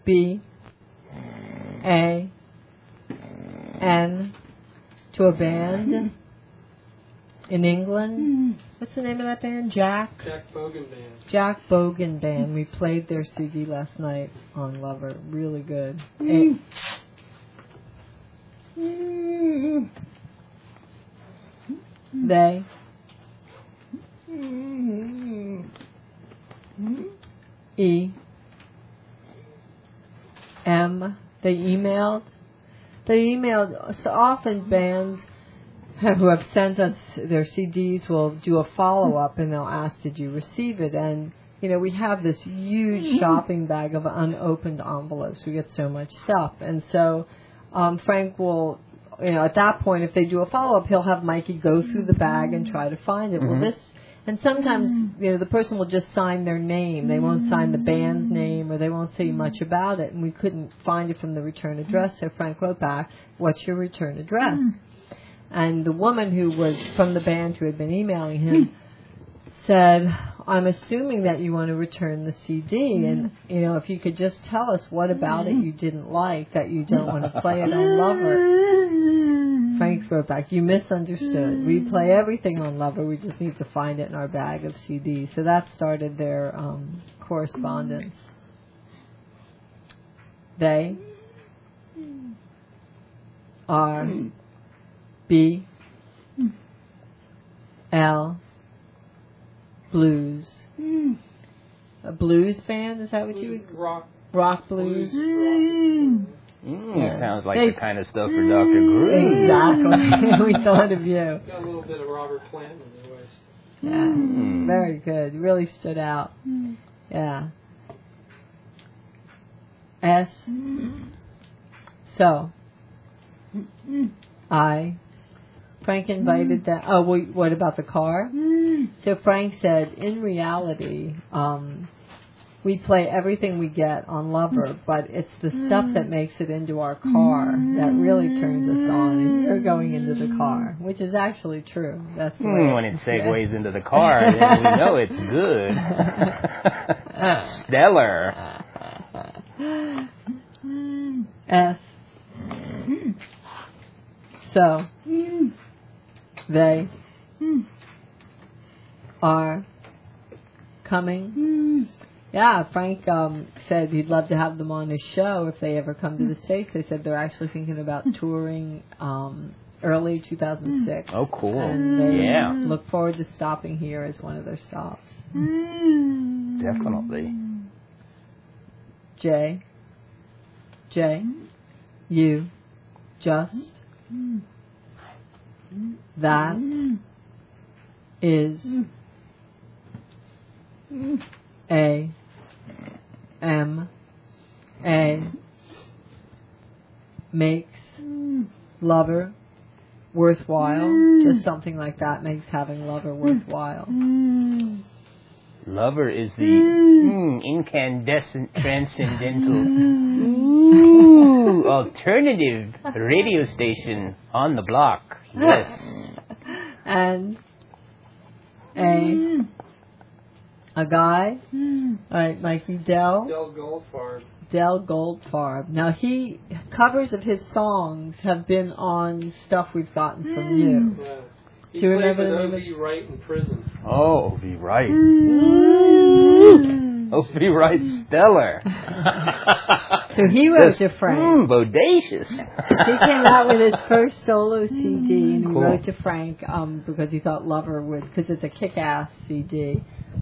B A N to a band in England. What's the name of that band? Jack Bogan Band. Jack Bogan Band. We played their CD last night on Lover. Really good. They E M. They emailed. So often bands who have sent us their CDs will do a follow-up and they'll ask, did you receive it? And, you know, we have this huge shopping bag of unopened envelopes. We get so much stuff. And so Frank will, you know, at that point, if they do a follow-up, he'll have Mikey go through the bag and try to find it. Well, and sometimes, you know, the person will just sign their name. They won't sign the band's name or they won't say much about it. And we couldn't find it from the return address. So Frank wrote back, what's your return address? And the woman who was from the band who had been emailing him said, I'm assuming that you want to return the CD. And, you know, if you could just tell us what about it you didn't like, that you don't want to play it on Lover. Frank wrote back, you misunderstood. We play everything on Lover. We just need to find it in our bag of CDs. So that started their correspondence. They are B L Blues. A blues band? Is that what you would? Rock blues. Sounds like the kind of stuff for Dr. Groove. Exactly. We thought of you. Got a little bit of Robert Plant in the voice. Yeah. Very good. Really stood out. Yeah. S. So. Frank invited them. Oh, what about the car? So Frank said, in reality, we play everything we get on Lover, but it's the stuff that makes it into our car that really turns us on, and you're going into the car, which is actually true. That's the way when it segues into the car, then we know it's good. Stellar. S. So, they are coming. Yeah, Frank said he'd love to have them on his show if they ever come to the States. They said they're actually thinking about touring early 2006. Oh, cool. And they look forward to stopping here as one of their stops. Definitely. J. You. Just. That. Is. A. M. A. Makes. Lover. Worthwhile. Just something like that makes having Lover worthwhile. Lover is the incandescent, transcendental, alternative radio station on the block. Yes. And a guy, all right, Mikey Del Goldfarb. Now covers of his songs have been on stuff we've gotten from you. Yeah. Do you remember the name O.V. Wright in prison. Oh, O.V. Wright. O.V. Wright, stellar. So he wrote to Frank. Bodacious. He came out with his first solo CD, and he wrote to Frank because he thought Lover would, because it's a kick-ass CD.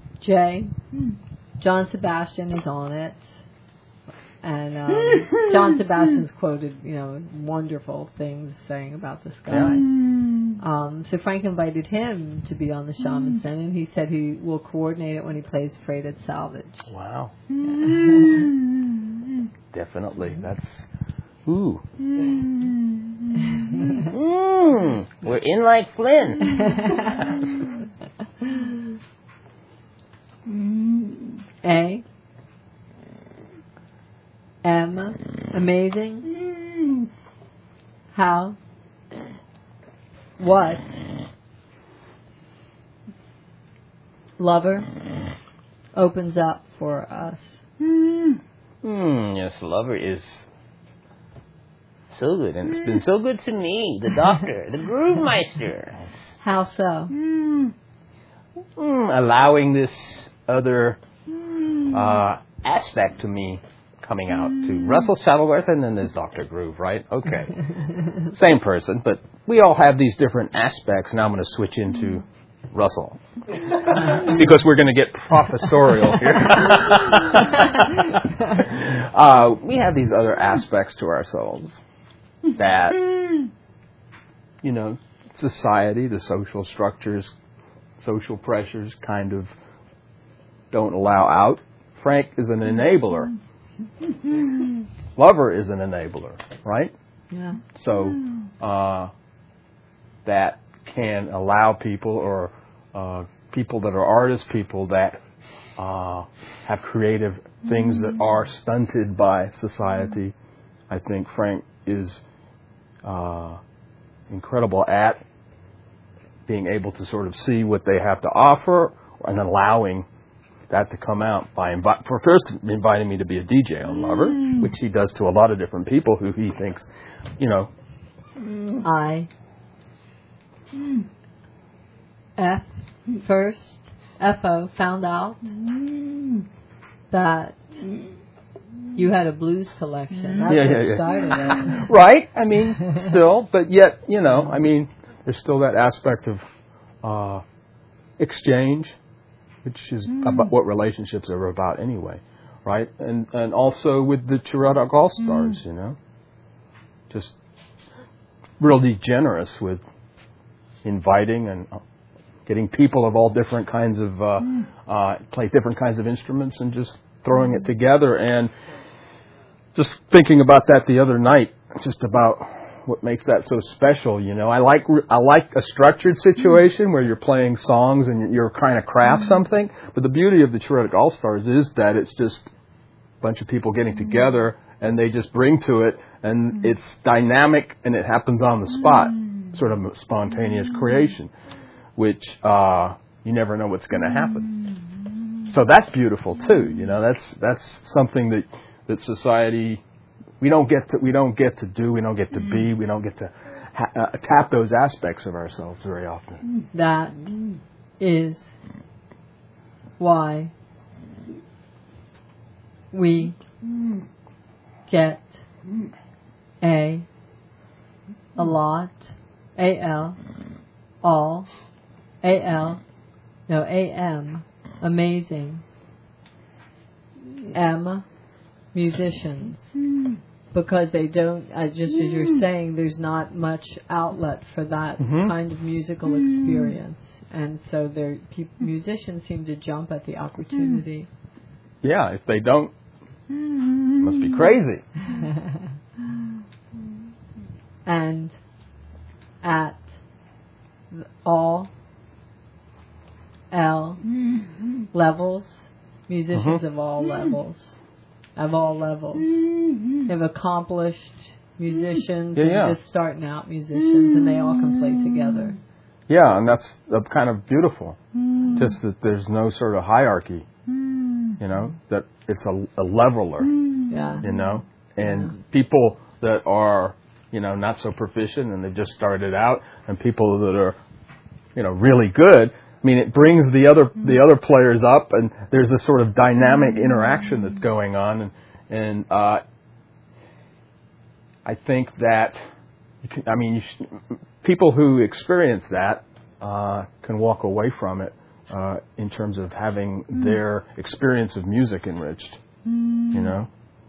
John Sebastian is on it. And John Sebastian's quoted, wonderful things saying about this guy. Yeah. So Frank invited him to be on the Shaman Center, and he said he will coordinate it when he plays Freighted Salvage. Wow. Definitely. That's... Ooh. We're in like Flynn. A. M. Amazing. How. What. Lover opens up for us. Yeah, Yes, Lover is so good, and it's been so good to me, the doctor, the Groove Meister. How so? Allowing this other aspect to me coming out to Russell Shuttleworth, and then there's Dr. Groove, right? Okay. Same person, but we all have these different aspects. Now I'm going to switch into Russell. Because we're going to get professorial here. We have these other aspects to ourselves that, you know, society, the social structures, social pressures kind of don't allow out. Frank is an enabler. Lover is an enabler, right? Yeah. So that can allow people, or people that are artists, people that have creative things that are stunted by society. I think Frank is incredible at being able to sort of see what they have to offer and allowing that to come out by first inviting me to be a DJ on Lover, which he does to a lot of different people who he thinks, you know. FO found out that you had a blues collection. That's what started it. Right? I mean, still, but yet, you know, I mean, there's still that aspect of exchange, which is about what relationships are about anyway, right? And also with the Chirrudock All-Stars, you know, just really generous with inviting and getting people of all different kinds of play different kinds of instruments and just throwing it together. And just thinking about that the other night, just about what makes that so special, you know. I like a structured situation where you're playing songs and you're trying to craft something. But the beauty of the Chirrudock All-Stars is that it's just a bunch of people getting together and they just bring to it, and it's dynamic and it happens on the spot, sort of a spontaneous creation, which you never know what's going to happen. So that's beautiful too, you know. That's something that society, we don't get to do, we don't get to be, we don't get to tap those aspects of ourselves very often. That is why we get a lot, A-L, all, A-L, no, A-M, amazing, M, musicians, because they don't, just as you're saying, there's not much outlet for that kind of musical experience, and so musicians seem to jump at the opportunity. Yeah, if they don't, must be crazy. And at all L levels, musicians of all levels. Of all levels. They've accomplished musicians and just starting out musicians, and they all can play together. Yeah, and that's kind of beautiful. Just that there's no sort of hierarchy, you know, that it's a leveler, you know, and people that are, you know, not so proficient and they've just started out, and people that are, you know, really good. I mean, it brings the other players up, and there's a sort of dynamic interaction that's going on, and I think that people who experience that can walk away from it in terms of having their experience of music enriched. You know,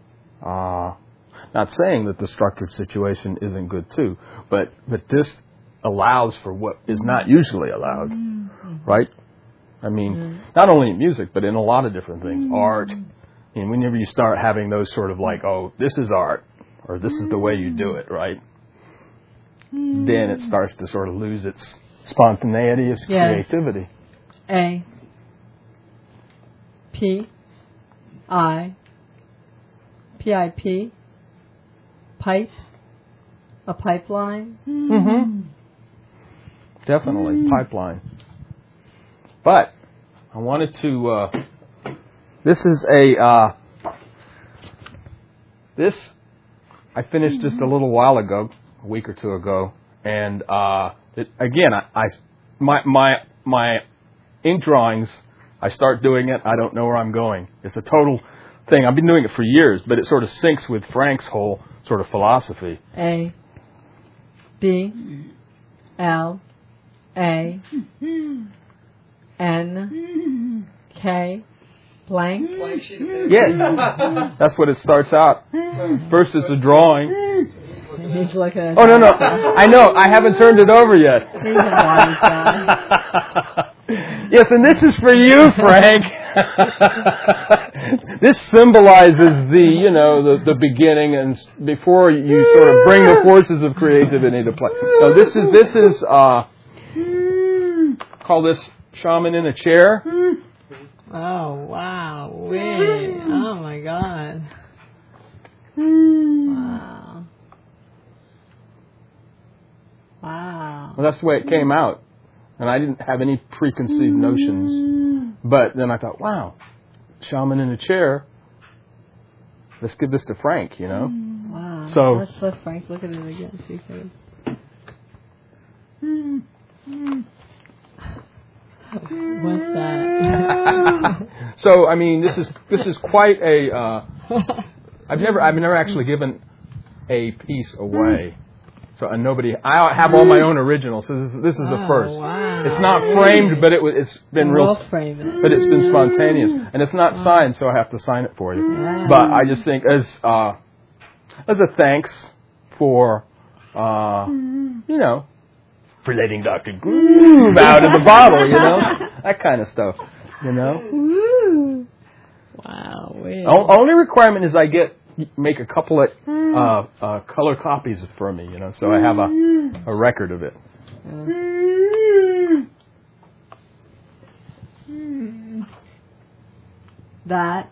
not saying that the structured situation isn't good too, but this allows for what is not usually allowed, right? I mean, not only in music, but in a lot of different things. Art, and whenever you start having those sort of like, oh, this is art, or this is the way you do it, right? Then it starts to sort of lose its spontaneity, its creativity. A P I P pipe, a pipeline. Definitely, pipeline. But I wanted to, this is This, I finished just a little while ago, a week or two ago, and my ink drawings, I start doing it, I don't know where I'm going. It's a total thing. I've been doing it for years, but it sort of syncs with Frank's whole sort of philosophy. A, B, L, A, N, K, blank. Blank sheet of paper. Yeah, that's what it starts out. First it's a drawing. He's looking at Oh, no. I know. I haven't turned it over yet. He's a wise guy. Yes, and this is for you, Frank. This symbolizes the beginning, and before you sort of bring the forces of creativity into play. So this is call this Shaman in a Chair. Oh, wow. Wait. Oh, my God. Wow. Wow. Well, that's the way it came out. And I didn't have any preconceived notions. But then I thought, wow, Shaman in a Chair. Let's give this to Frank, Wow. So Let's let Frank look at it again. See if it What's that? So I mean, this is quite a. I've never actually given a piece away. So and I have all my own originals. So this is the first. Wow. It's not framed, but it's been real. We'll frame it. But it's been spontaneous, and it's not signed, so I have to sign it for you. Wow. But I just think as a thanks for for letting Dr. Groove out of the bottle, that kind of stuff, Woo. Wow. Wait. Only requirement is I make a couple of color copies for me, so I have a record of it. That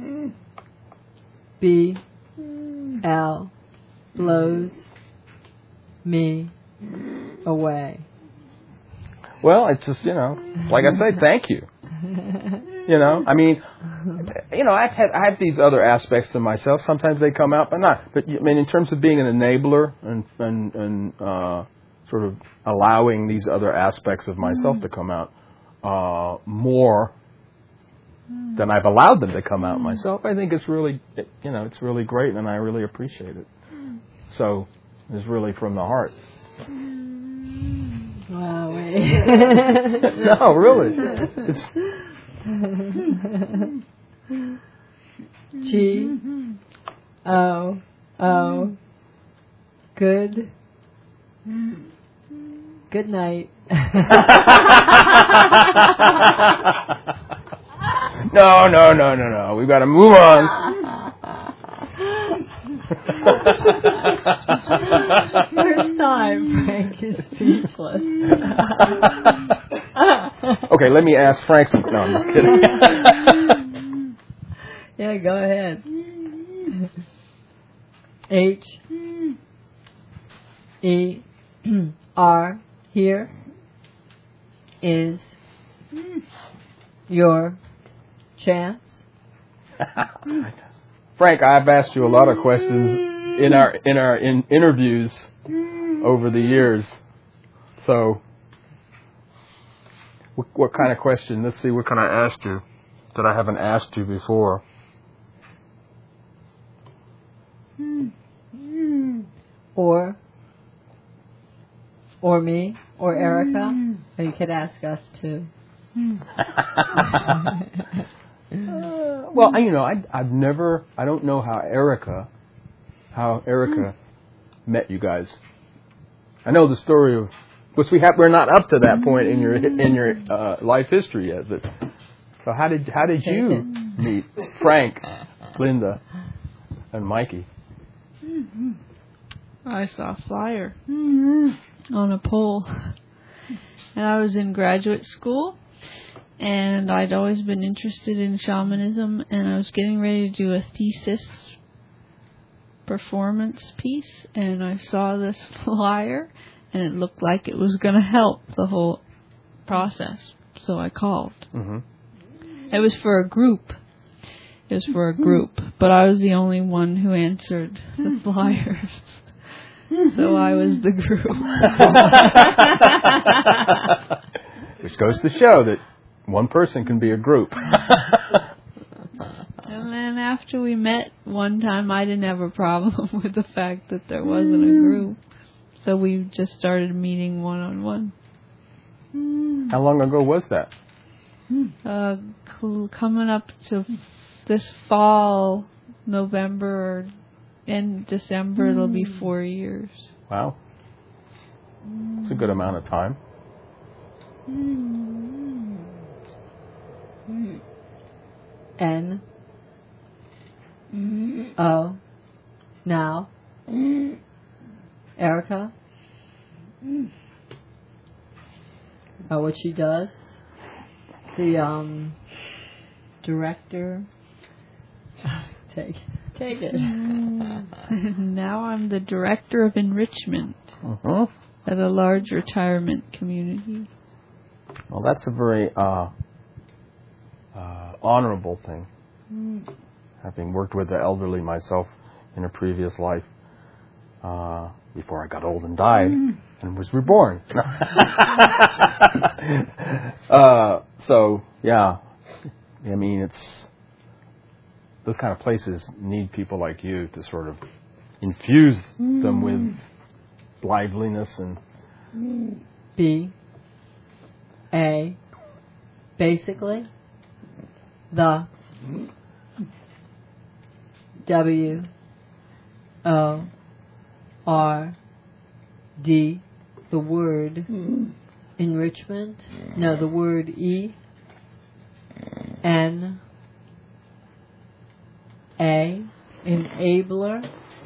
B L blows me away. Well, it's just, like I say, thank you. I mean, I have these other aspects to myself. Sometimes they come out, but not. But I mean, in terms of being an enabler and sort of allowing these other aspects of myself to come out more than I've allowed them to come out myself, I think it's really, it's really great, and I really appreciate it. So it's really from the heart. Wow. Wait. No, really. It's G-O-O. Good night. No. We've got to move on. First time Frank is speechless. Okay, let me ask Frank some. No, I'm just kidding. Yeah, go ahead. H E R here is your chance. Frank, I've asked you a lot of questions in our interviews over the years. So, what kind of question? Let's see. What can I ask you that I haven't asked you before? Or me, or Erica, or you could ask us too. Well, I don't know how Erica met you guys. I know the story of, because we're not up to that point in your life history yet. But so how did you meet Frank, Linda, and Mikey? I saw a flyer on a pole, and I was in graduate school, and I'd always been interested in shamanism, and I was getting ready to do a thesis performance piece, and I saw this flyer, and it looked like it was going to help the whole process, so I called. Mm-hmm. It was for a group, is for a group, but I was the only one who answered the flyers. So I was the group. Which goes to show that one person can be a group. And then after we met one time, I didn't have a problem with the fact that there wasn't a group. So we just started meeting one-on-one. How long ago was that? Coming up to this fall, November and December, it'll be 4 years. Wow. It's a good amount of time. N O now Erica. What she does, the director. Take it. Now I'm the director of enrichment at a large retirement community. Well, that's a very honorable thing. Having worked with the elderly myself in a previous life, before I got old and died and was reborn. So, yeah, I mean, it's those kind of places need people like you to sort of infuse them with liveliness and basically the WORD, the word enrichment. No, the word enabler.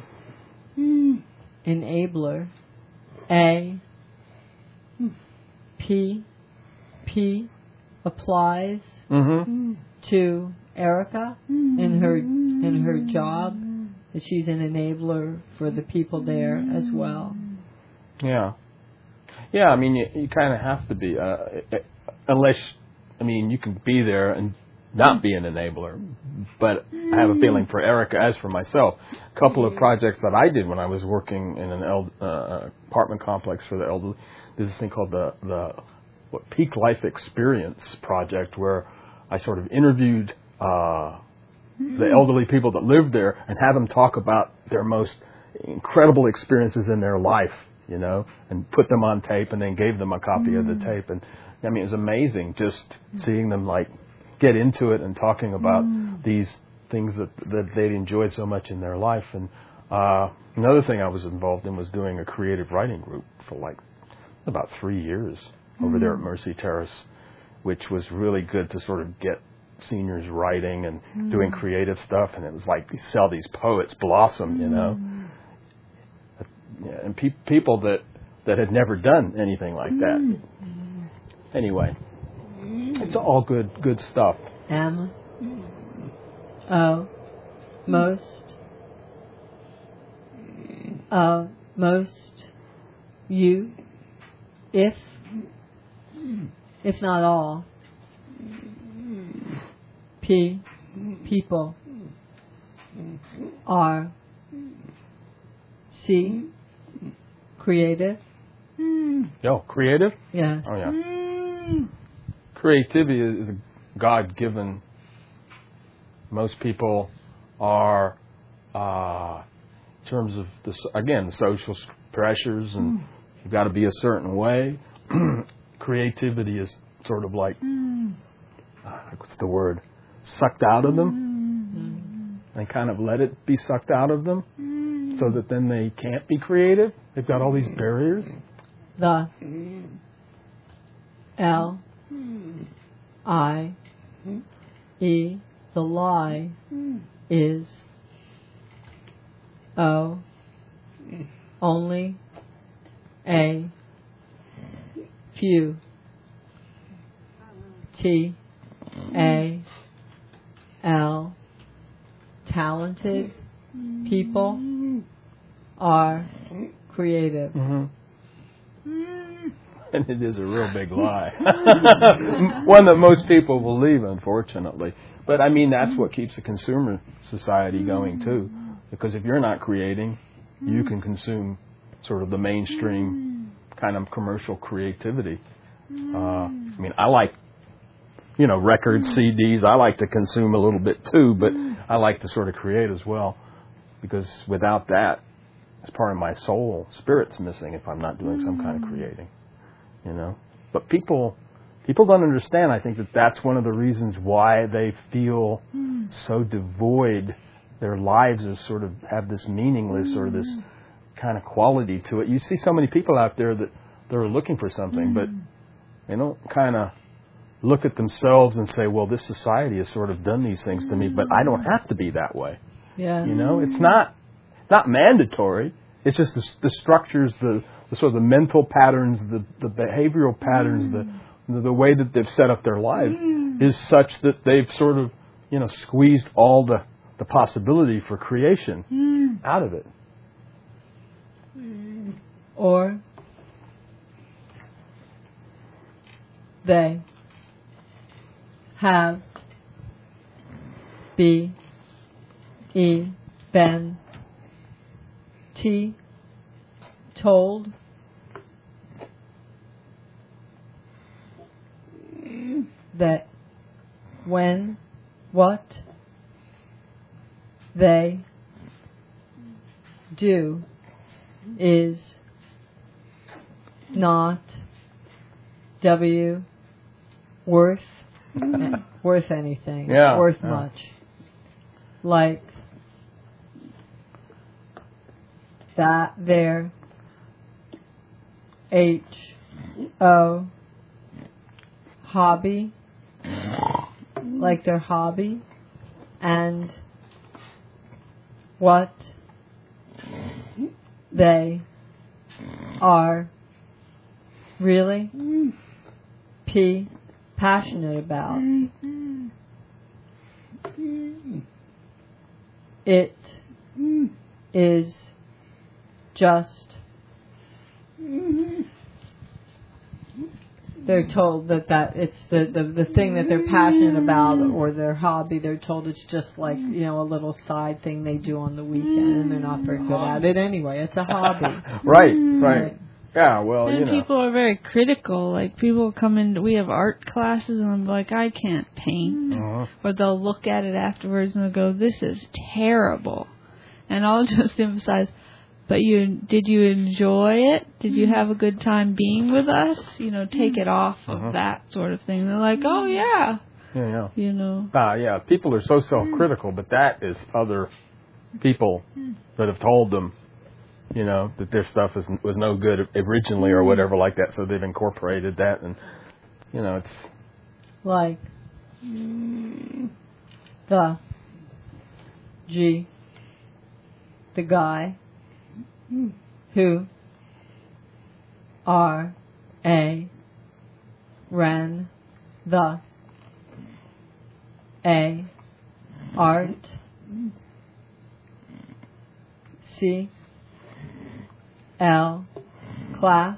P applies to Erica in her job, that she's an enabler for the people there as well. Yeah. I mean, you kind of have to be, unless, I mean, you can be there and not be an enabler. But I have a feeling for Erica, as for myself, a couple of projects that I did when I was working in an apartment complex for the elderly. There's this thing called the Peak Life Experience Project, where I sort of interviewed the elderly people that lived there and had them talk about their most incredible experiences in their life, you know, and put them on tape and then gave them a copy of the tape. And I mean, it was amazing just seeing them like get into it and talking about these things that they'd enjoyed so much in their life. And another thing I was involved in was doing a creative writing group for like about 3 years over there at Mercy Terrace, which was really good to sort of get seniors writing and doing creative stuff. And it was like you saw these poets blossom, you know, and people that had never done anything like that. Anyway, it's all good stuff. Most you, if not all, people, creative. Yo, creative? Yeah. Oh, yeah. Creativity is a God-given. Most people are, in terms of, the social pressures, and you've got to be a certain way. Creativity is sort of like, what's the word? Sucked out of them. They kind of let it be sucked out of them so that then they can't be creative. They've got all these barriers. The L-I-E, the lie is O, only a few, T-A-L, talented people are creative. And it is a real big lie. One that most people believe, unfortunately. But I mean, that's what keeps a consumer society going too. Because if you're not creating, you can consume sort of the mainstream kind of commercial creativity. I mean, I like, records, CDs. I like to consume a little bit too, but I like to sort of create as well. Because without that, it's part of my soul. Spirit's missing if I'm not doing some kind of creating, But people don't understand. I think that's one of the reasons why they feel so devoid. Their lives are sort of have this meaningless or this kind of quality to it. You see so many people out there that they're looking for something, but they don't kind of look at themselves and say, well, this society has sort of done these things to me, but I don't have to be that way. Yeah. It's not mandatory. It's just the structures, the sort of the mental patterns, the behavioral patterns, the way that they've set up their life is such that they've sort of, squeezed all the possibility for creation out of it. Or they have been told that when what they do is not worth anything, worth much. Like that their hobby, like their hobby, and what they are really passionate about. It is just they're told that it's the thing that they're passionate about or their hobby. They're told it's just like, a little side thing they do on the weekend, and they're not very good at it anyway. It's a hobby. Right. Yeah, well, and people are very critical. Like, people come in, we have art classes, and I'm like, I can't paint. Or they'll look at it afterwards and they'll go, this is terrible. And I'll just emphasize, but did you enjoy it? Did you have a good time being with us? Take it off of that sort of thing. They're like, oh, yeah. Yeah. Yeah, people are so self-critical, but that is other people that have told them, that their stuff was no good originally or whatever like that, so they've incorporated that, and, it's... Like the guy who ran the art CL class.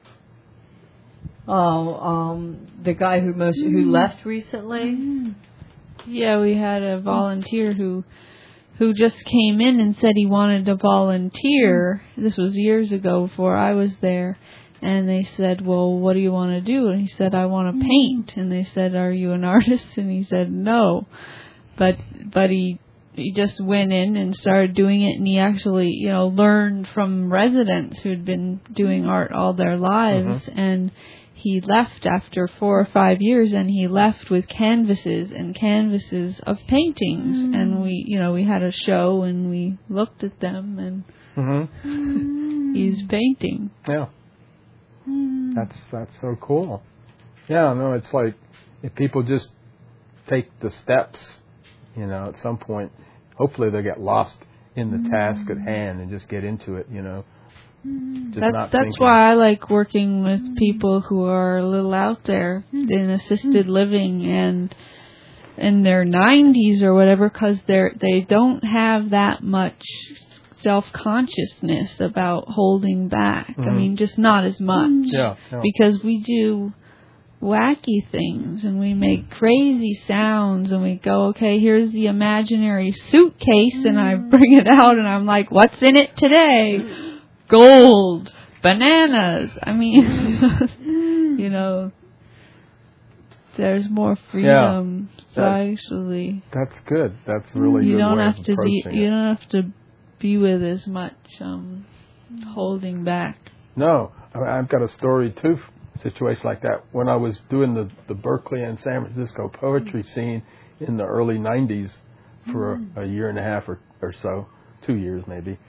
The guy who left recently. Yeah, we had a volunteer who just came in and said he wanted to volunteer. This was years ago before I was there. And they said, well, what do you want to do? And he said, I want to paint. And they said, are you an artist? And he said, no. But he just went in and started doing it. And he actually, learned from residents who'd been doing art all their lives. And he left after 4 or 5 years, and he left with canvases and canvases of paintings. And we had a show, and we looked at them, and he's painting. Yeah. That's so cool. Yeah, no, it's like if people just take the steps, at some point, hopefully they'll get lost in the task at hand and just get into it, That's why I like working with people who are a little out there in assisted living and in their 90s or whatever, because they don't have that much self-consciousness about holding back. I mean, just not as much. Yeah. Because we do wacky things, and we make crazy sounds, and we go, okay, here's the imaginary suitcase, and I bring it out, and I'm like, what's in it today? Gold, bananas. I mean, you know, there's more freedom. Yeah, so actually, that's good. That's really you good don't way have of to approaching you it. don't have to be with as much holding back. No, I've got a story too. Situation like that. When I was doing the Berkeley and San Francisco poetry scene in the early 90s for a year and a half or so, 2 years maybe,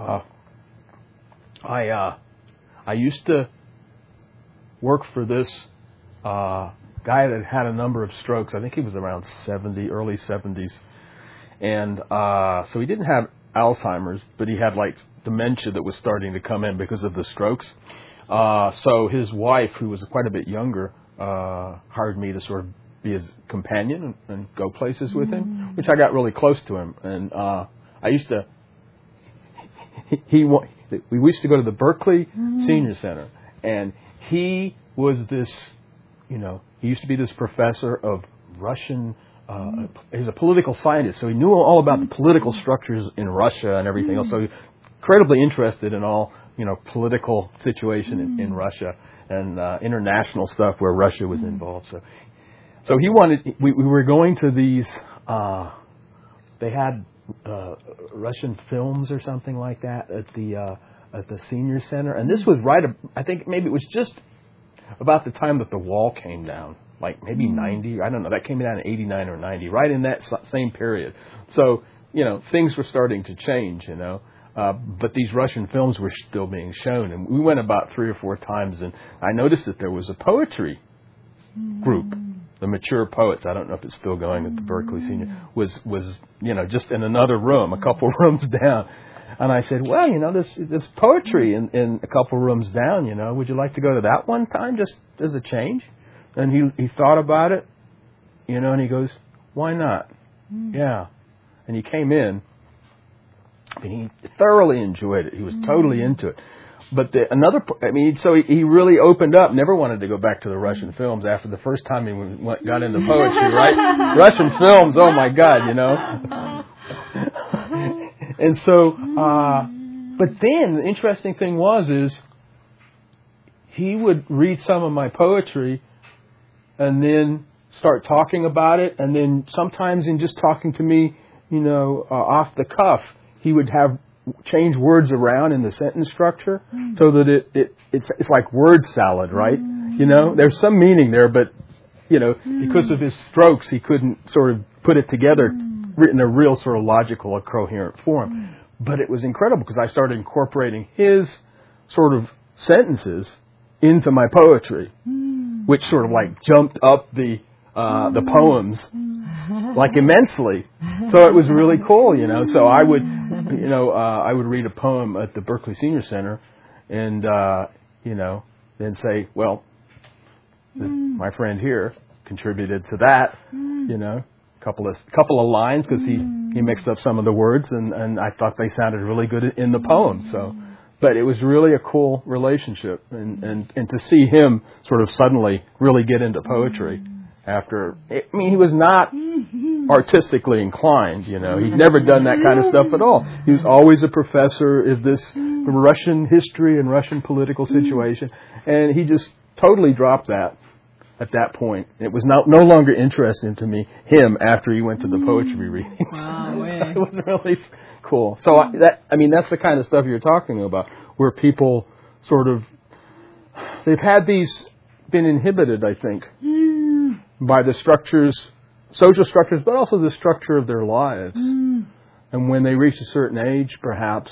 I used to work for this guy that had a number of strokes. I think he was around 70, early 70s. And so he didn't have Alzheimer's, but he had like dementia that was starting to come in because of the strokes. So his wife, who was quite a bit younger, hired me to sort of be his companion and go places with him, which I got really close to him. And I used to, we used to go to the Berkeley Senior Center, and he was this, you know, he used to be this professor of Russian. He was a political scientist, so he knew all about the political structures in Russia and everything else. So incredibly interested in all, you know, political situation in Russia and international stuff where Russia was involved. So he wanted. We were going to these. They had Russian films or something like that at the senior center, and this was right. I think maybe it was just about the time that the wall came down. Like maybe 90, I don't know, that came down in 89 or 90, right in that same period. So, you know, things were starting to change, you know. But these Russian films were still being shown. And we went about 3 or 4 times, and I noticed that there was a poetry group, the Mature Poets. I don't know if it's still going at the Berkeley Senior, was you know, just in another room, a couple rooms down. And I said, well, you know, this poetry in a couple rooms down, you know, would you like to go to that one time just as a change? And he thought about it, you know, and he goes, why not? Yeah. And he came in, and he thoroughly enjoyed it. He was totally into it. But so he really opened up, never wanted to go back to the Russian films after the first time he got into poetry, right? Russian films, oh my God, you know. And so, but then the interesting thing is he would read some of my poetry and then start talking about it, and then sometimes in just talking to me, you know, off the cuff, he would have change words around in the sentence structure so that it's like word salad, right? You know, there's some meaning there, but you know, because of his strokes, he couldn't sort of put it together in a real sort of logical or coherent form. But it was incredible because I started incorporating his sort of sentences into my poetry, which sort of like jumped up the poems like immensely. So it was really cool, you know. So I would, you know, I would read a poem at the Berkeley Senior Center, and you know, then say, well, my friend here contributed to that, you know, couple of lines because he mixed up some of the words, and I thought they sounded really good in the poem. So. But it was really a cool relationship, and to see him sort of suddenly really get into poetry after, I mean, he was not artistically inclined, you know. He'd never done that kind of stuff at all. He was always a professor of this Russian history and Russian political situation, and he just totally dropped that at that point. It was no longer interesting to me, him, after he went to the poetry readings. Wow, So it was really cool. So that's the kind of stuff you're talking about, where people sort of, they've had been inhibited, I think, by the structures, social structures, but also the structure of their lives. And when they reach a certain age, perhaps,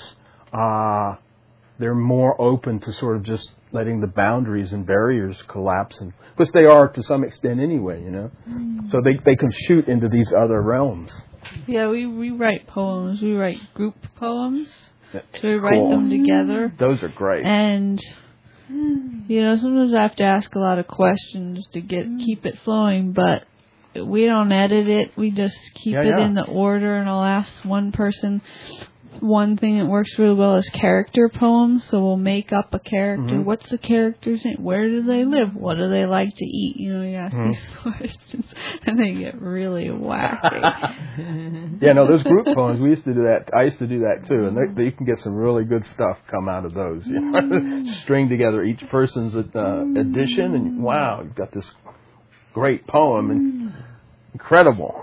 they're more open to sort of just letting the boundaries and barriers collapse, and because they are to some extent anyway, you know. So they can shoot into these other realms. Yeah, we write poems. We write group poems. So we Cool. write them together. Those are great. And, you know, sometimes I have to ask a lot of questions to keep it flowing, but we don't edit it. We just keep it in the order, and I'll ask one person, one thing that works really well is character poems. So we'll make up a character. What's the character's name? Where do they live? What do they like to eat? You know, you ask these questions, and they get really wacky. Yeah, no, those group poems, we used to do that. I used to do that too, and you can get some really good stuff come out of those. You know? String together each person's edition, and wow, you've got this great poem, and incredible.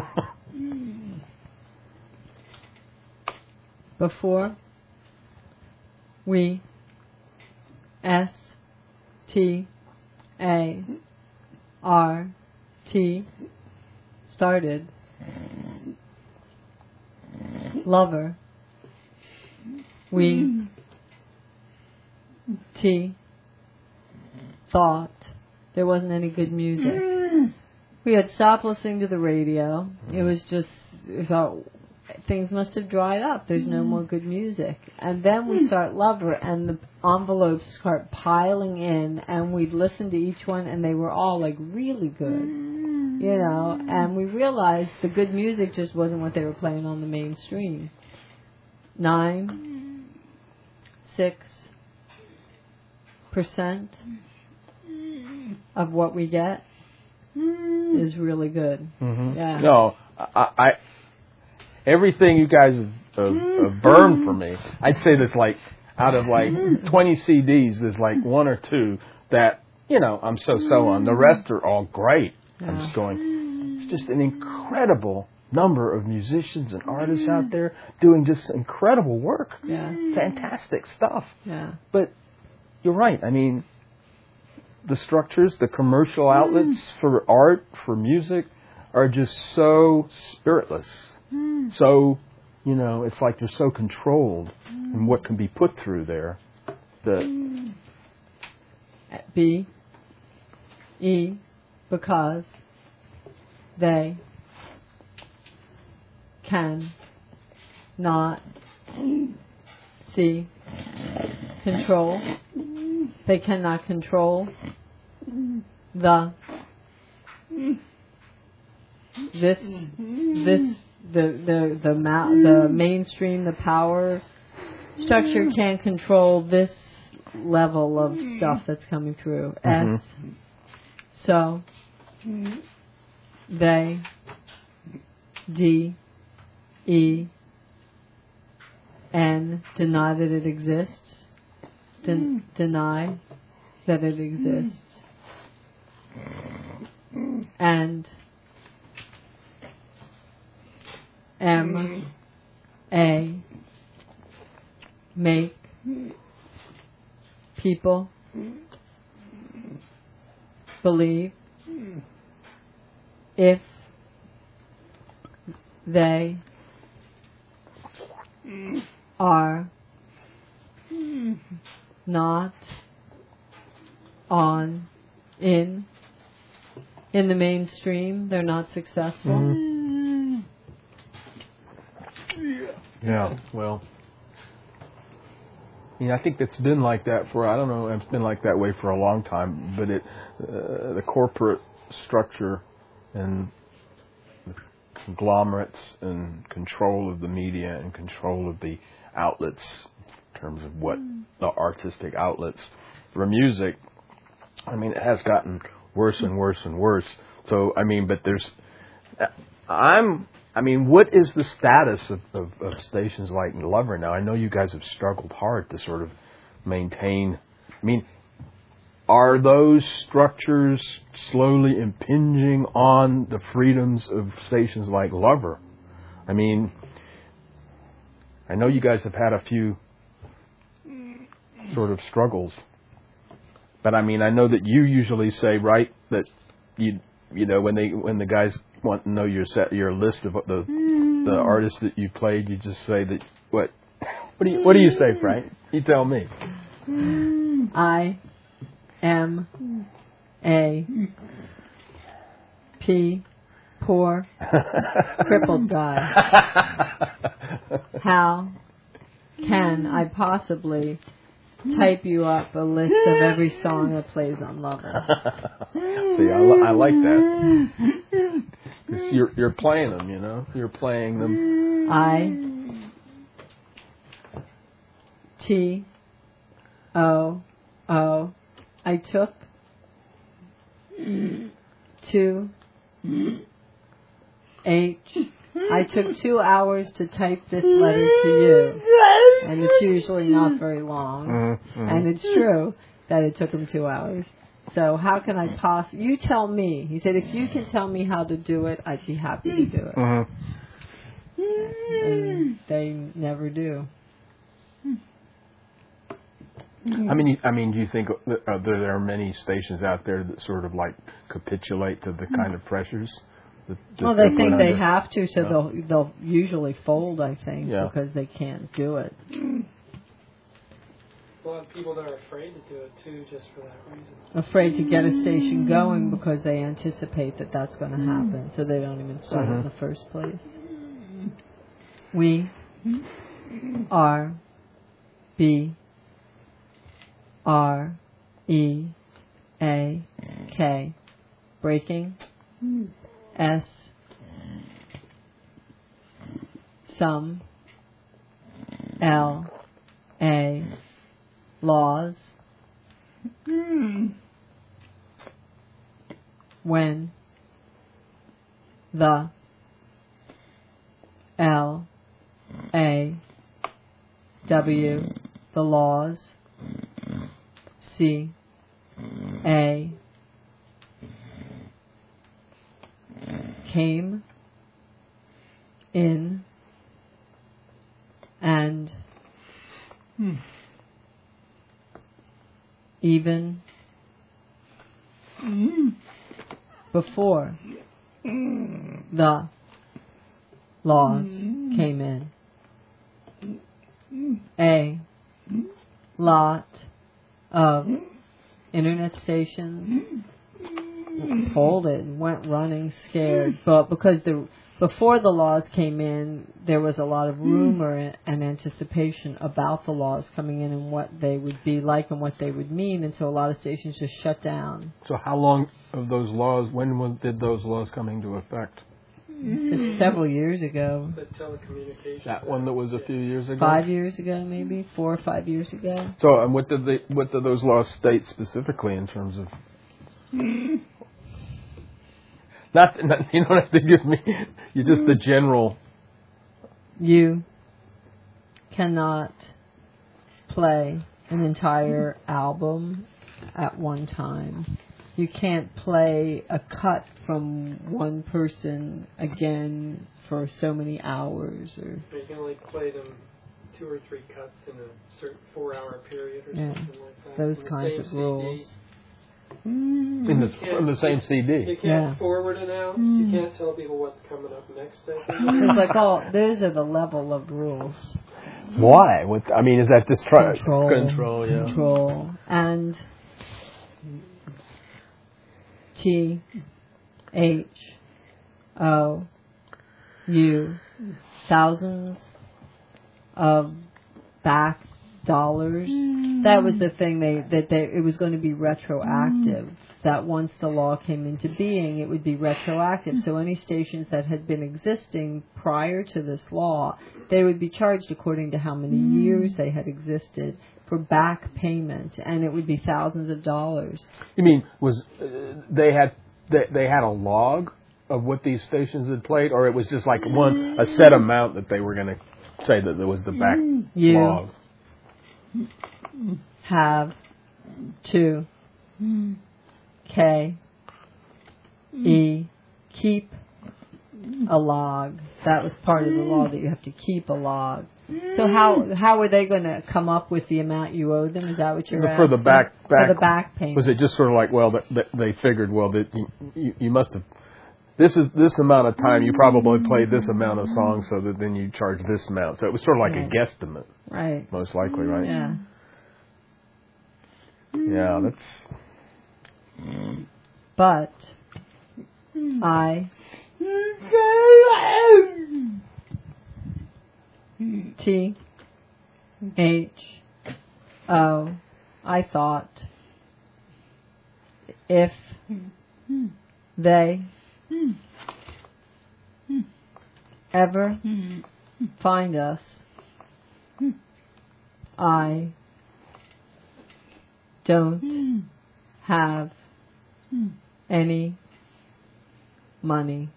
Before we START started, lover, we thought there wasn't any good music. We had stopped listening to the radio. It was just, we thought, things must have dried up. There's no more good music. And then we start Lover, and the envelopes start piling in, and we'd listen to each one, and they were all, like, really good. You know, and we realized the good music just wasn't what they were playing on the mainstream. 6% of what we get is really good. Yeah. No, I everything you guys have burned for me, I'd say there's like, out of like 20 CDs, there's like one or two that, you know, I'm so on. The rest are all great. Yeah. I'm just going, it's just an incredible number of musicians and artists out there doing just incredible work. Yeah. Fantastic stuff. Yeah. But you're right. I mean, the structures, the commercial outlets for art, for music, are just so spiritless. So, you know, it's like they're so controlled in what can be put through there. Because they can not see, control. They cannot control the mainstream, the power structure can't control this level of stuff that's coming through. So they deny that it exists. Deny that it exists. And make people believe if they are not in the mainstream, they're not successful. Yeah, well, I think it's been like that for, I don't know, it's been like that way for a long time, but the corporate structure and the conglomerates and control of the media and control of the outlets in terms of what the artistic outlets for music, I mean, it has gotten worse and worse and worse. So, I mean, but what is the status of stations like Lover now? I know you guys have struggled hard to sort of maintain. I mean, are those structures slowly impinging on the freedoms of stations like Lover? I mean, I know you guys have had a few sort of struggles. But I mean, I know that you usually say, right, that you know, when the guys want to know your list of the artists that you played, you just say that what do you say, Frank? You tell me. I am a poor crippled guy. How can I possibly type you up a list of every song that plays on Lover? See, I like that. 'Cause you're playing them, you know. You're playing them. I T O O. I took 2 H. I took 2 hours to type this letter to you, and it's usually not very long, and it's true that it took him 2 hours. So how can I possibly? You tell me. He said, if you can tell me how to do it, I'd be happy to do it. And they never do. I mean, do you think that there are many stations out there that sort of like capitulate to the kind of pressures? Well, they think they have to, so they'll usually fold, I think, because they can't do it. A lot of people that are afraid to do it too, just for that reason. Afraid to get a station going because they anticipate that that's going to happen, so they don't even start in the first place. We are B-R-E-A-K. Breaking. S. Some. L-A. Laws. When. The. L-A-W. The laws. C. A. Came. In. And. Even. Before. The. Laws came in. A. Lot of internet stations folded and went running scared, but because before the laws came in, there was a lot of rumor and anticipation about the laws coming in and what they would be like and what they would mean, and so a lot of stations just shut down. So how long of those laws, did those laws come into effect? Just several years ago. The telecommunications. That one that was a few years ago? 5 years ago, maybe 4 or 5 years ago. So, and what did those laws state specifically in terms of? Not you don't have to give me. You just the general. You cannot play an entire album at one time. You can't play a cut from one person again for so many hours. Or You can only play them 2 or 3 cuts in a certain 4-hour period or something like that. Those From kinds the of same rules. From the same CD. You can't forward announce. You can't tell people what's coming up next. It's like, those are the level of rules. Why? I mean, is that just Control. Control, yeah. Control. And T-H-O-U, thousands of back dollars. That was the thing it was going to be retroactive. That once the law came into being, it would be retroactive. So any stations that had been existing prior to this law, they would be charged according to how many years they had existed for back payment, and it would be thousands of dollars. You mean they had a log of what these stations had played, or it was just like a set amount that they were going to say that there was the back log? Have to keep a log. That was part of the law, that you have to keep a log. So how were they going to come up with the amount you owed them? Is that what you're asking? For the back payment. Was it just sort of like, that they figured, that you must have this amount of time, you probably played this amount of songs, so that then you charge this amount. So it was sort of like a guesstimate, right? Most likely, right? Yeah. Yeah, that's. But I I thought if they ever find us, I don't have any money.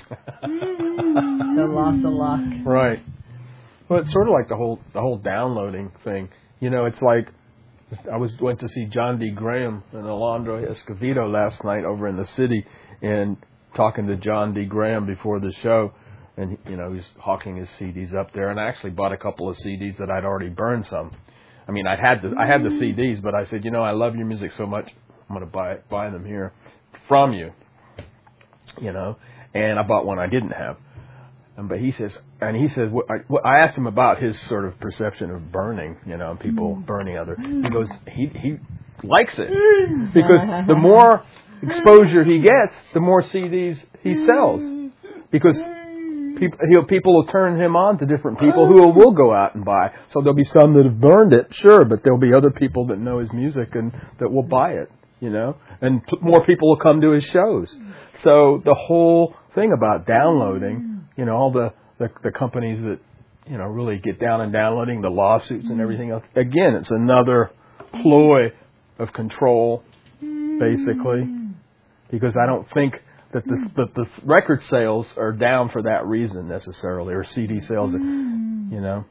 The loss of luck. Right. Well, it's sort of like the whole downloading thing. You know, it's like I went to see John D. Graham and Alondra Escovedo last night over in the city, and talking to John D. Graham before the show, and you know he's hawking his CDs up there, and I actually bought a couple of CDs that I'd already burned some. I mean, I had the CDs, but I said, you know, I love your music so much, I'm going to buy them here from you. You know, and I bought one I didn't have. But he says, I asked him about his sort of perception of burning, you know, people burning other. He goes, he likes it because the more exposure he gets, the more CDs he sells, because people will turn him on to different people who will go out and buy. So there'll be some that have burned it, sure, but there'll be other people that know his music and that will buy it, you know, and more people will come to his shows. So the whole thing about downloading, you know, all the companies that, you know, really get down and downloading, the lawsuits and everything else. Again, it's another ploy of control, basically, because I don't think that the record sales are down for that reason necessarily, or CD sales, you know.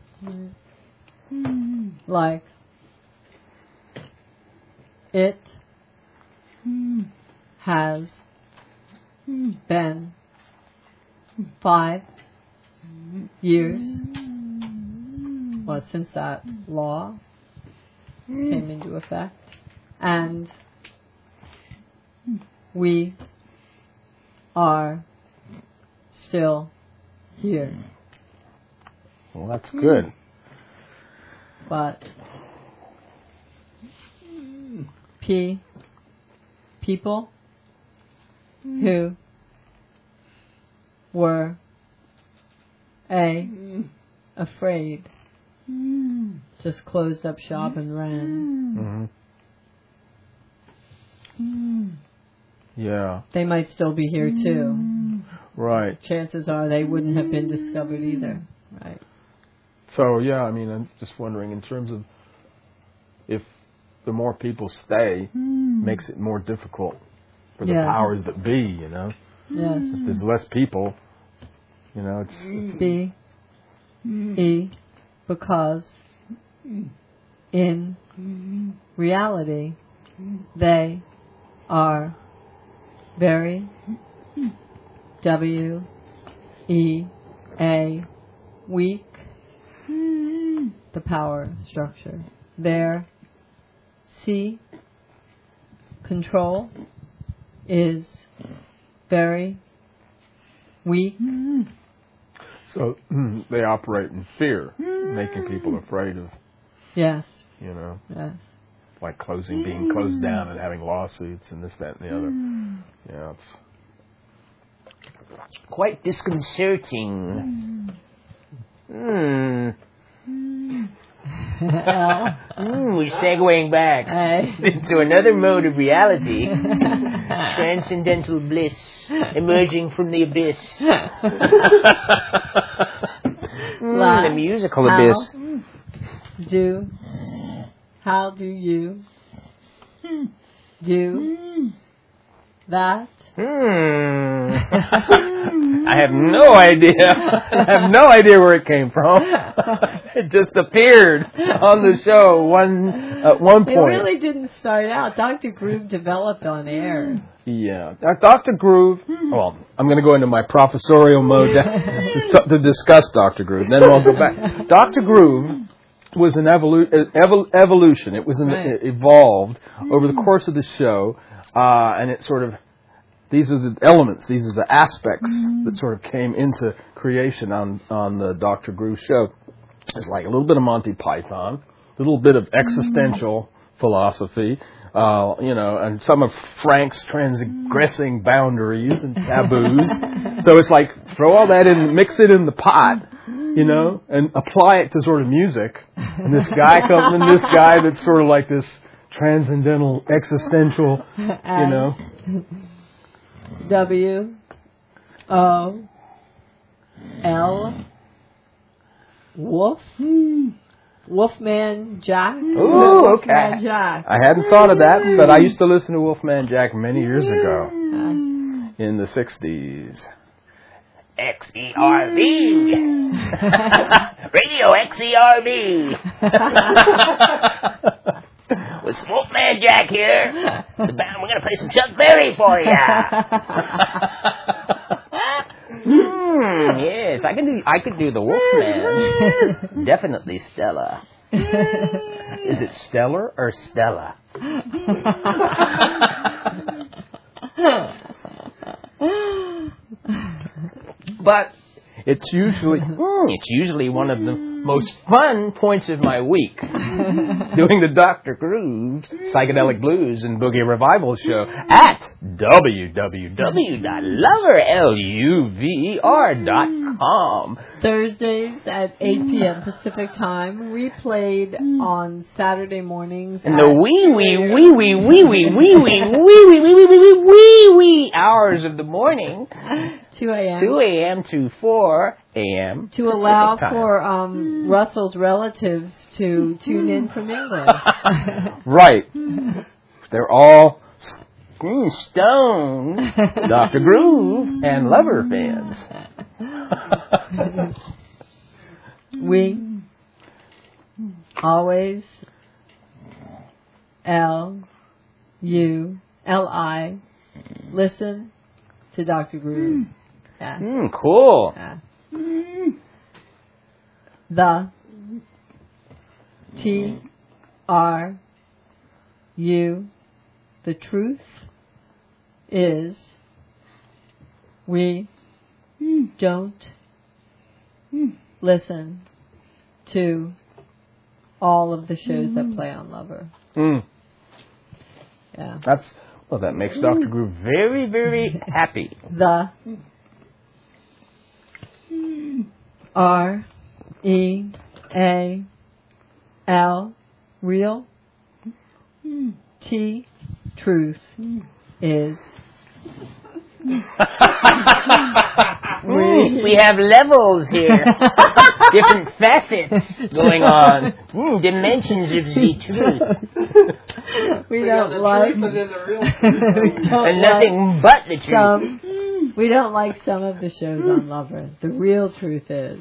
Like, it has been 5 years, since that law came into effect, and we are still here. Well, that's good. But people who were afraid just closed up shop and ran. Yeah. They might still be here too. Right. Chances are they wouldn't have been discovered either. Right. So, yeah, I mean, I'm just wondering in terms of if the more people stay, makes it more difficult for the powers that be, you know. Yes. If there's less people, you know, it's because in reality they are very weak. The power structure. Their control is very weak. So they operate in fear, making people afraid of. Yes. You know. Yes. Like being closed down and having lawsuits and this, that, and the other. Yeah, it's quite disconcerting. We're segueing back into another mode of reality. Transcendental bliss emerging from the abyss. The musical abyss. How do you do that? I have no idea. I have no idea where it came from. It just appeared on the show at one point. It really didn't start out. Dr. Groove developed on air. Yeah. Dr. Groove, well, I'm going to go into my professorial mode to discuss Dr. Groove. Then we'll go back. Dr. Groove was an evolution. It was it evolved over the course of the show, and it sort of, these are the elements, these are the aspects that sort of came into creation on the Dr. Groove show. It's like a little bit of Monty Python, a little bit of existential philosophy, you know, and some of Frank's transgressing boundaries and taboos. So it's like, throw all that in, mix it in the pot, you know, and apply it to sort of music. And this guy comes in, this guy that's sort of like this transcendental, existential, you know. W-O-L Wolf. Wolfman Jack. Ooh, okay. Wolfman Jack. I hadn't thought of that, but I used to listen to Wolfman Jack many years ago in the 60s. XERB. Radio XERB. With Wolfman Jack here. The band, we're going to play some Chuck Berry for you. Yes, I could do the Wolfman. Definitely Stella. Is it Stellar or Stella? But it's usually one of the most fun points of my week, doing the Dr. Grooves Psychedelic Blues and Boogie Revival show at www.lover.com. Thursdays at 8 p.m. Pacific time, replayed on Saturday mornings. And the wee hours of the morning. 2 a.m. 2 a.m. to 4 a.m. To allow Pacific time. for Russell's relatives to tune in from England. Right. They're all Stone, Dr. Groove, and Lover fans. We always L-U-L-I listen to Dr. Groove. Yeah. Cool. Yeah. The T-R-U, the truth is we don't listen to all of the shows that play on Lover. Yeah. That makes Dr. Groove very, very happy. The R-E-A-L, real, T, truth, is we have levels here. Different facets going on. Dimensions of the truth. We don't like but then the real And nothing but the truth. we don't like some of the shows on Lover. The real truth is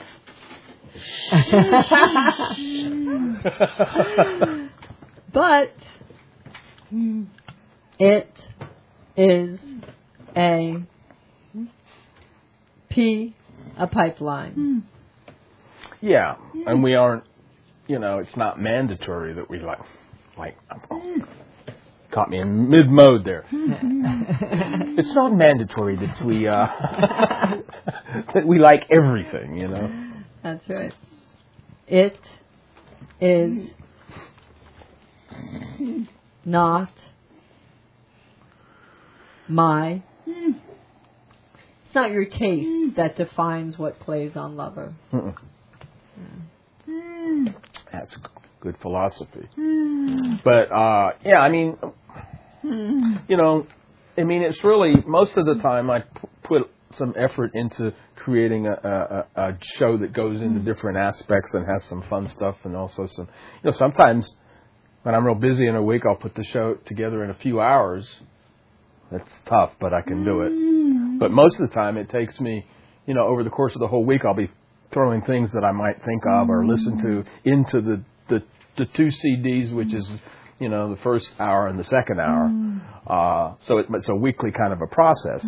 but it is a pipeline. Yeah, and we aren't, it's not mandatory that we like caught me in mid-mode there. It's not mandatory that we that we like everything, That's right. It is not my. It's not your taste that defines what plays on Lover. That's good philosophy. But it's really, most of the time I put some effort into creating a show that goes into different aspects and has some fun stuff, and also some, sometimes when I'm real busy in a week, I'll put the show together in a few hours. That's tough, but I can do it. But most of the time it takes me, over the course of the whole week, I'll be throwing things that I might think of or listen to into the two CDs, which is, the first hour and the second hour. So it's a weekly kind of a process.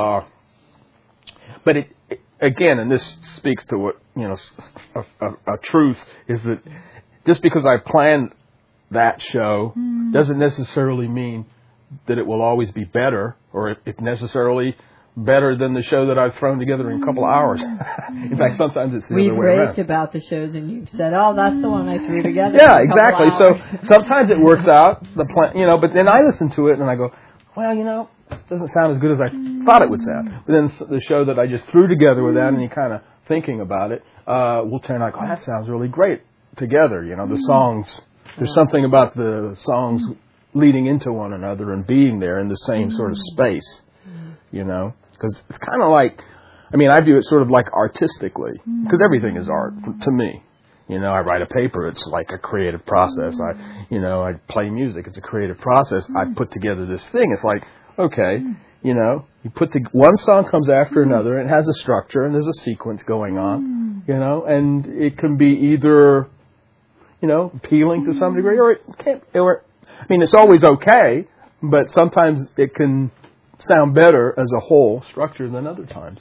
But it again, and this speaks to what, a truth, is that just because I planned that show doesn't necessarily mean that it will always be better, or it necessarily better than the show that I've thrown together in a couple of hours. In fact, sometimes it's the other way around. We've raved about the shows, and you've said, "Oh, that's the one I threw together." Yeah, exactly. So sometimes it works out, the plan, but then I listen to it and I go, well, it doesn't sound as good as I thought it would sound. But then the show that I just threw together without any kind of thinking about it will turn like, oh, that sounds really great together. The songs. There's something about the songs leading into one another and being there in the same sort of space, because it's kind of like, I view it sort of like artistically, because everything is art to me, I write a paper. It's like a creative process. I play music. It's a creative process. I put together this thing. It's like, okay, you put one song comes after another, and it has a structure, and there's a sequence going on, and it can be either, appealing to some degree, or it can't, it's always okay, but sometimes it can sound better as a whole structure than other times,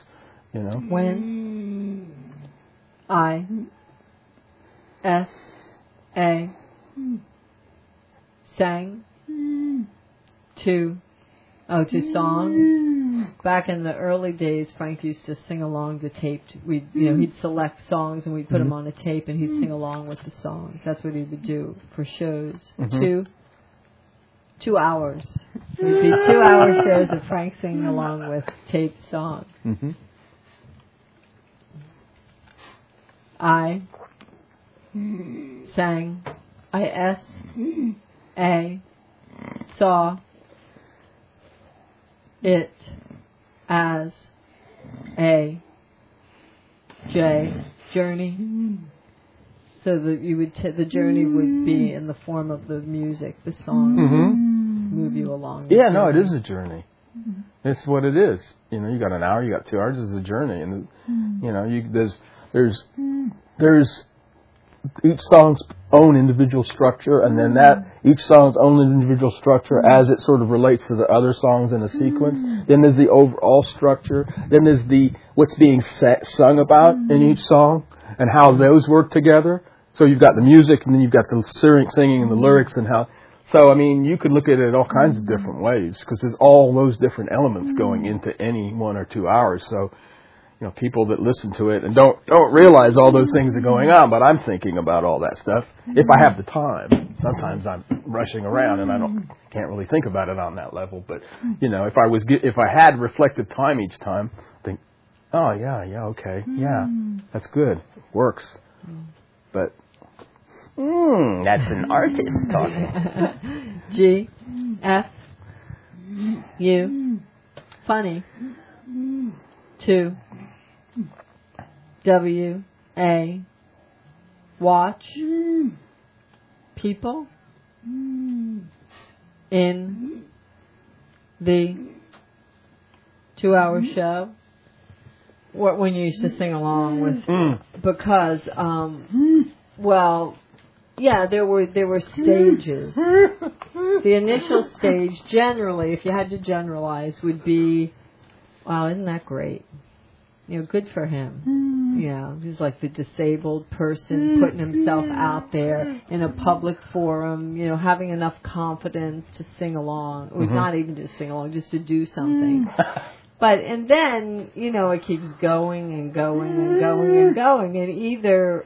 When I S.A. sang two songs. Back in the early days, Frank used to sing along to taped. He'd select songs and we'd put them on a tape, and he'd sing along with the songs. That's what he would do for shows. 2 hours. It would be 2-hour shows of Frank singing along with taped songs. I sang, I-S-A, saw it as a journey. So that you would the journey would be in the form of the music, the songs move you along. Yeah, no, it is a journey. It's what it is. You got an hour, you got 2 hours. It's a journey, and there's each song's own individual structure, and then each song's own individual structure as it sort of relates to the other songs in a sequence. Then there's the overall structure. Then there's what's being sung about in each song and how those work together. So you've got the music, and then you've got the singing and the lyrics, and how. So you could look at it all kinds of different ways, because there's all those different elements going into any 1 or 2 hours. So. People that listen to it and don't realize all those things are going on, but I'm thinking about all that stuff if I have the time. Sometimes I'm rushing around and I can't really think about it on that level. But if I had reflective time each time, I think, oh yeah, okay, yeah, that's good, works. But that's an artist talking. G F U funny 2 W-A, watch, people, in the 2-hour show. When you used to sing along with, because, there were stages. The initial stage, generally, if you had to generalize, would be, wow, isn't that great? Good for him. He's like the disabled person putting himself out there in a public forum, having enough confidence to sing along, or not even to sing along, just to do something. And then, it keeps going and going and going and going. And either,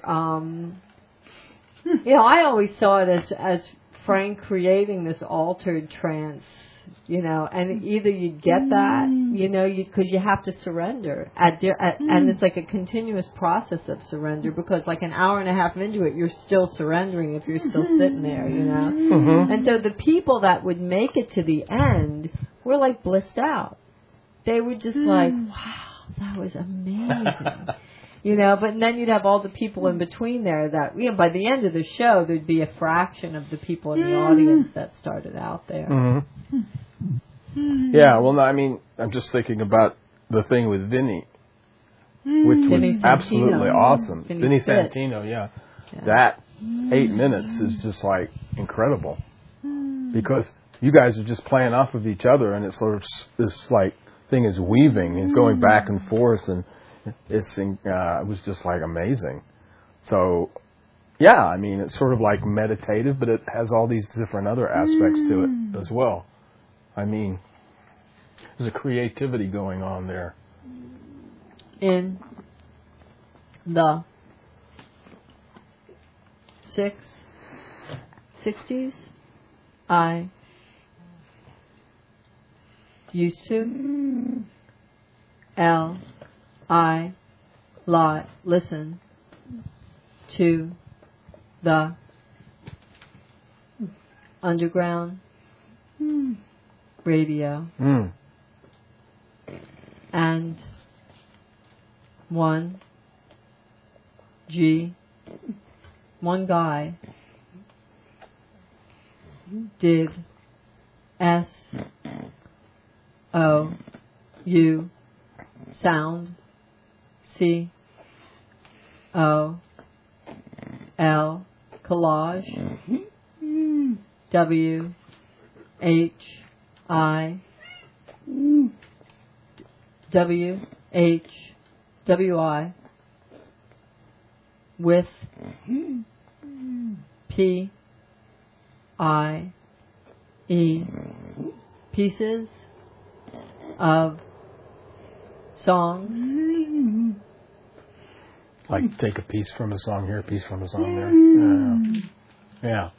I always saw it as Frank creating this altered trance. And either you get that, because you have to surrender and it's like a continuous process of surrender, because like an hour and a half into it, you're still surrendering if you're still sitting there, And so the people that would make it to the end were like blissed out. They were just like, wow, that was amazing. But then you'd have all the people in between there that, by the end of the show, there'd be a fraction of the people in the audience that started out there. Yeah, well, no, I'm just thinking about the thing with Vinny, which was absolutely awesome. Vinny Santino, yeah. That 8 minutes is just like incredible, because you guys are just playing off of each other, and it's sort of this like thing is weaving, it's going back and forth, and it was just like amazing. So, yeah, it's sort of like meditative, but it has all these different other aspects to it as well. There's a creativity going on there. In the 60s, I used to listen to the underground radio. And 1 G one guy did S-O-U sound C-O-L collage W-H-I W-H-W-I with P-I-E pieces of songs. Like take a piece from a song here, a piece from a song there. Yeah.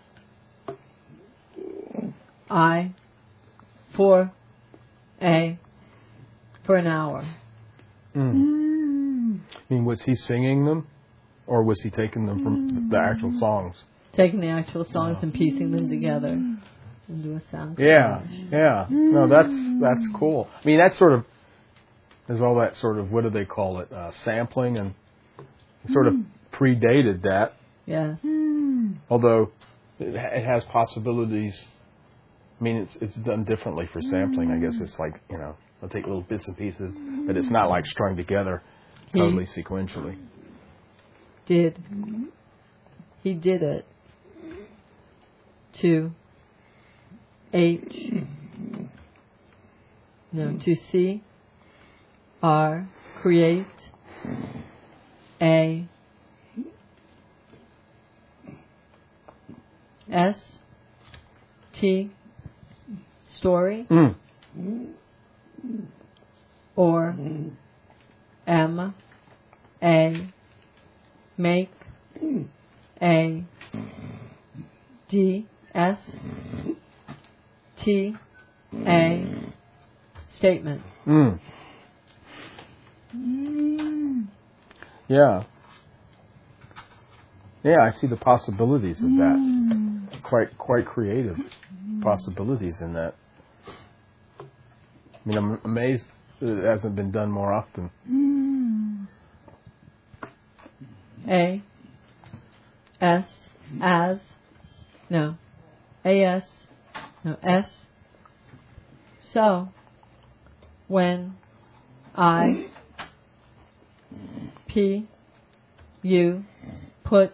I for an hour. I mean, was he singing them, or was he taking them from the actual songs? Taking the actual songs and piecing them together into a sound. Yeah, collage. yeah. No, that's cool. I mean, that's sort of, there's all that sort of, what do they call it, sampling, and sort of predated that. Yeah. Although it has possibilities. I mean, it's done differently for sampling. I guess it's like, they'll take little bits and pieces, but it's not like strung together totally sequentially. He did it to C R create a S T story or M A make a D S T A statement. Yeah. Yeah, I see the possibilities of that. Quite creative possibilities in that. I mean, I'm amazed that it hasn't been done more often. A S as no A S no S. So when I P you put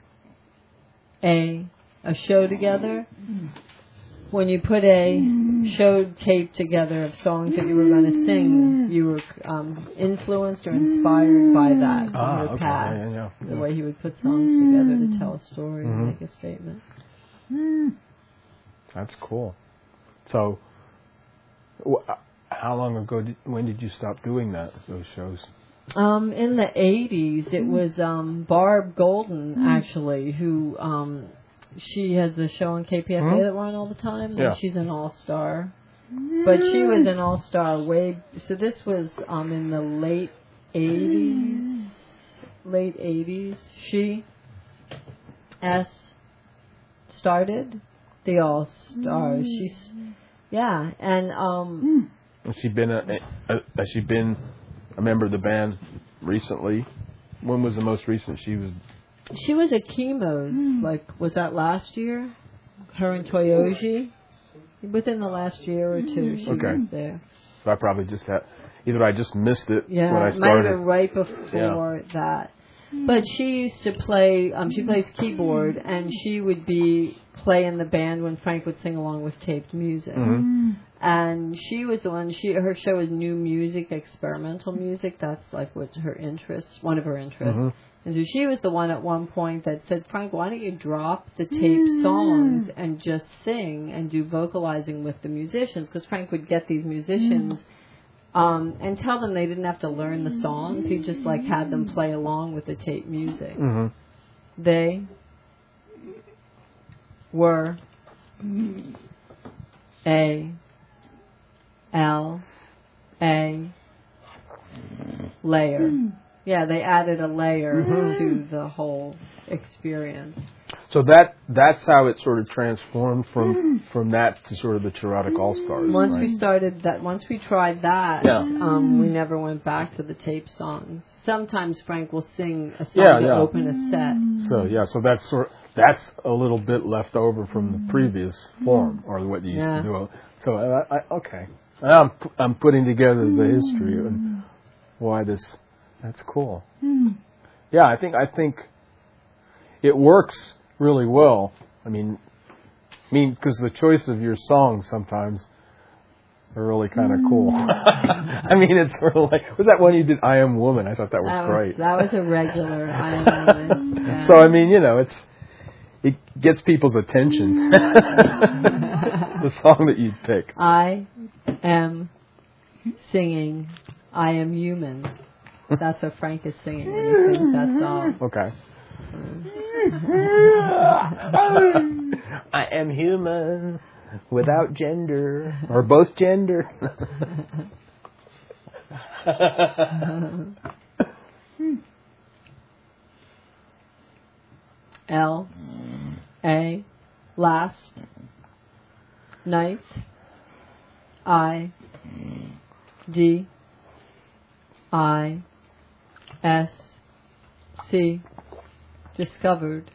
a show together, when you put a show tape together of songs that you were going to sing, you were influenced or inspired by that in your past. Yeah. The way he would put songs together to tell a story and make a statement. That's cool. So, how long ago? When did you stop doing those shows? In the 80s, it was Barb Golden, actually, who she has the show on KPFA that run all the time. Yeah. And she's an all-star. But she was an all-star so this was in the late 80s. She started the all-stars. And Has she been a member of the band recently? When was the most recent she was? She was at Chemo's, was that last year? Her and Toyoji? Within the last year or two, she was there. So I probably just either I just missed it when I it started. might have been right before that. But she used to play, she plays keyboard, and she would play in the band when Frank would sing along with taped music. And she was the one, her show was new music, experimental music. That's like one of her interests. And so she was the one at one point that said, Frank, why don't you drop the taped songs and just sing and do vocalizing with the musicians? Because Frank would get these musicians and tell them they didn't have to learn the songs. He just had them play along with the taped music. They were A layer. Yeah, they added a layer to the whole experience. So that's how it sort of transformed from that to sort of the Chaotic All-Stars. Once right? we started that, once we tried that, Yeah. we never went back to the tape songs. Sometimes Frank will sing a song to open a set. So that's a little bit left over from the previous form, or what you used to do. So okay, now I'm putting together the history and why this. That's cool. Yeah, I think it works really well. I mean, because the choice of your songs sometimes are really kind of cool. I mean, it's sort of like, was that one you did, I Am Woman? I thought that was great. That was a regular I Am Woman. Yeah. So, I mean, it gets people's attention. The song that you pick. I am singing I Am Human. That's what Frank is singing when he sings that song. Okay. I am human without gender, or both gender. L A last night I D I S C discovered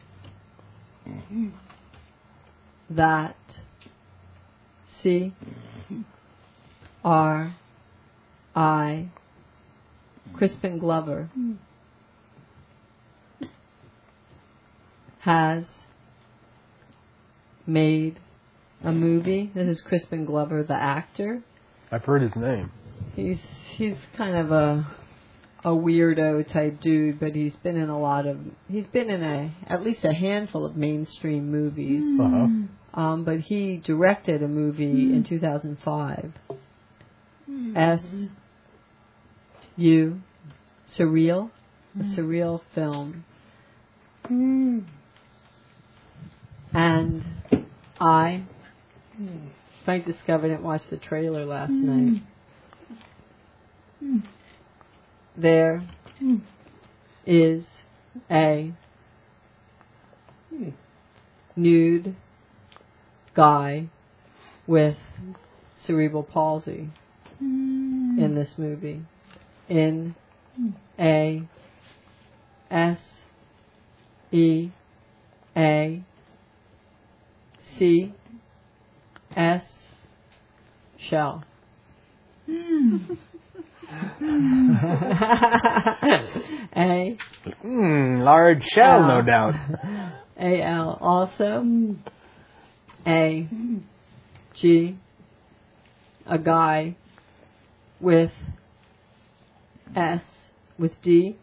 that C R I Crispin Glover has made a movie. This is Crispin Glover, the actor. I've heard his name. He's kind of a weirdo type dude, but he's been in at least a handful of mainstream movies. But he directed a movie in 2005. S.U. Surreal, a surreal film. And Frank discovered it and watched the trailer last night. There is a nude guy with cerebral palsy in this movie. In a SEACS shell. Large shell, no doubt. AL also. AG, a guy with S, with D,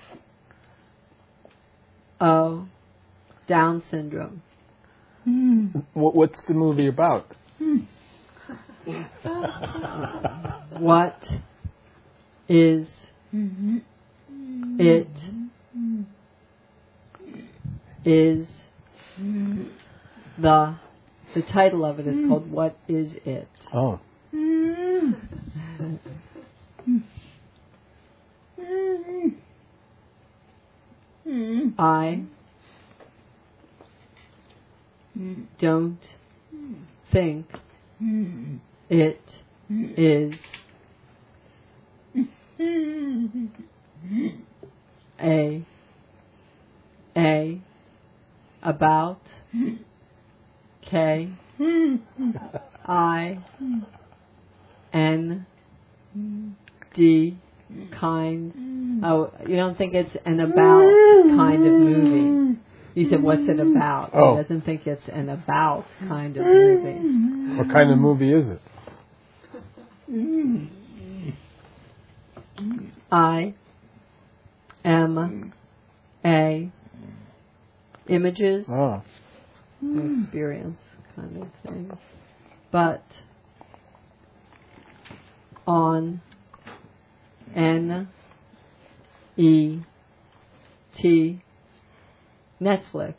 O, Down syndrome. What's the movie about? What is it? Is the title of it is called What Is It? Oh. I don't think it is about K I N D kind. Oh, you don't think it's an about kind of movie? You said, what's it about? Oh. He doesn't think it's an about kind of movie. What kind of movie is it? I am a images experience kind of thing. But on N-E-T Netflix,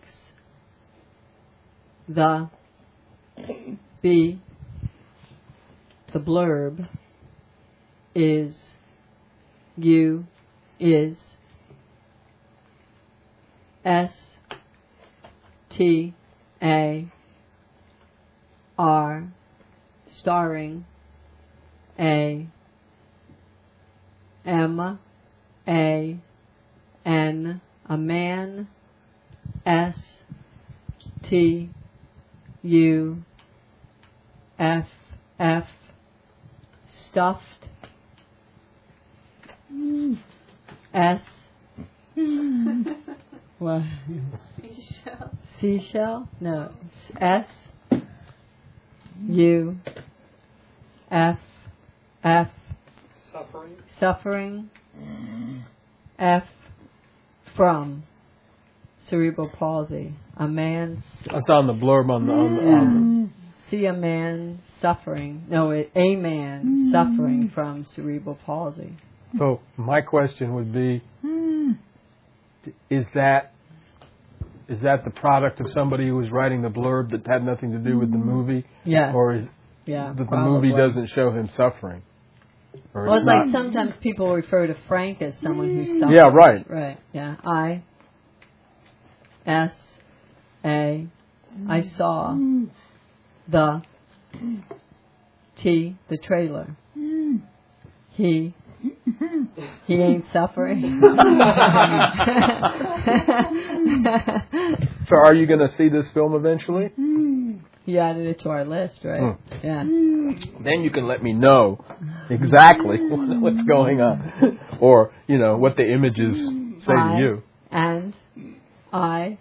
the blurb is you is S T A R starring A M A N a man S T U F F stuffed S what? Seashell? No. S U F F suffering F from cerebral palsy. A man. That's on the blurb on the. See a man suffering. No, a man suffering from cerebral palsy. So my question would be: Is that the product of somebody who was writing the blurb that had nothing to do with the movie? Yes. Or is that the movie doesn't show him suffering? Or well, it's like sometimes people refer to Frank as someone who suffers. Yeah, right. Right. Yeah. I saw the the trailer. He ain't suffering. So are you going to see this film eventually? He added it to our list, right? Yeah. Then you can let me know exactly what's going on, or what the images say to you. And I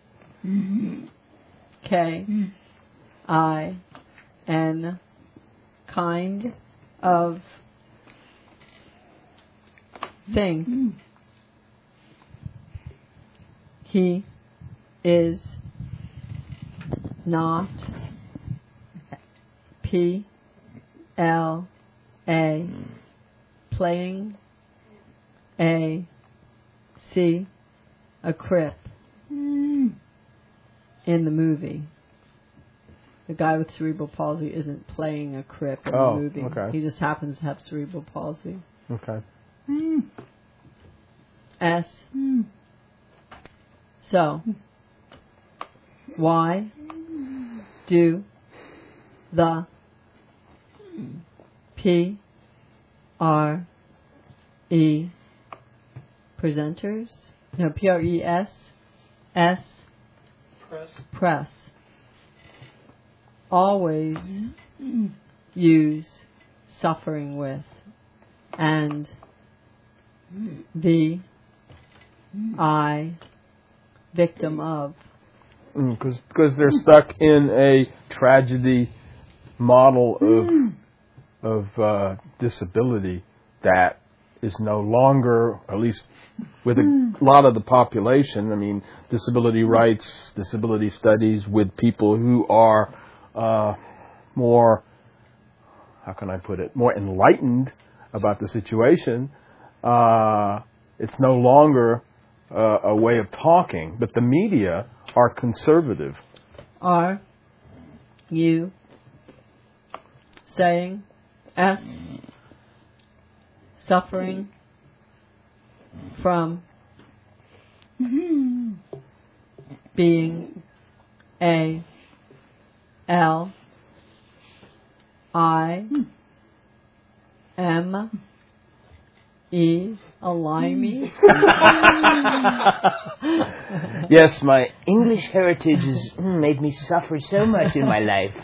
K I N kind of thing. He is not P L A playing a C a crip in the movie. The guy with cerebral palsy isn't playing a crip in the movie. Okay. He just happens to have cerebral palsy. Okay. S. So, why do the P R E presenters, no, PRES S press always use suffering with and the I victim of? Because they're stuck in a tragedy model of disability that is no longer, at least with a lot of the population. I mean, disability rights, disability studies with people who are more, how can I put it, more enlightened about the situation. It's no longer a way of talking, but the media are conservative. Are you saying S suffering from being a L I M E a limey? Yes, my English heritage has made me suffer so much in my life.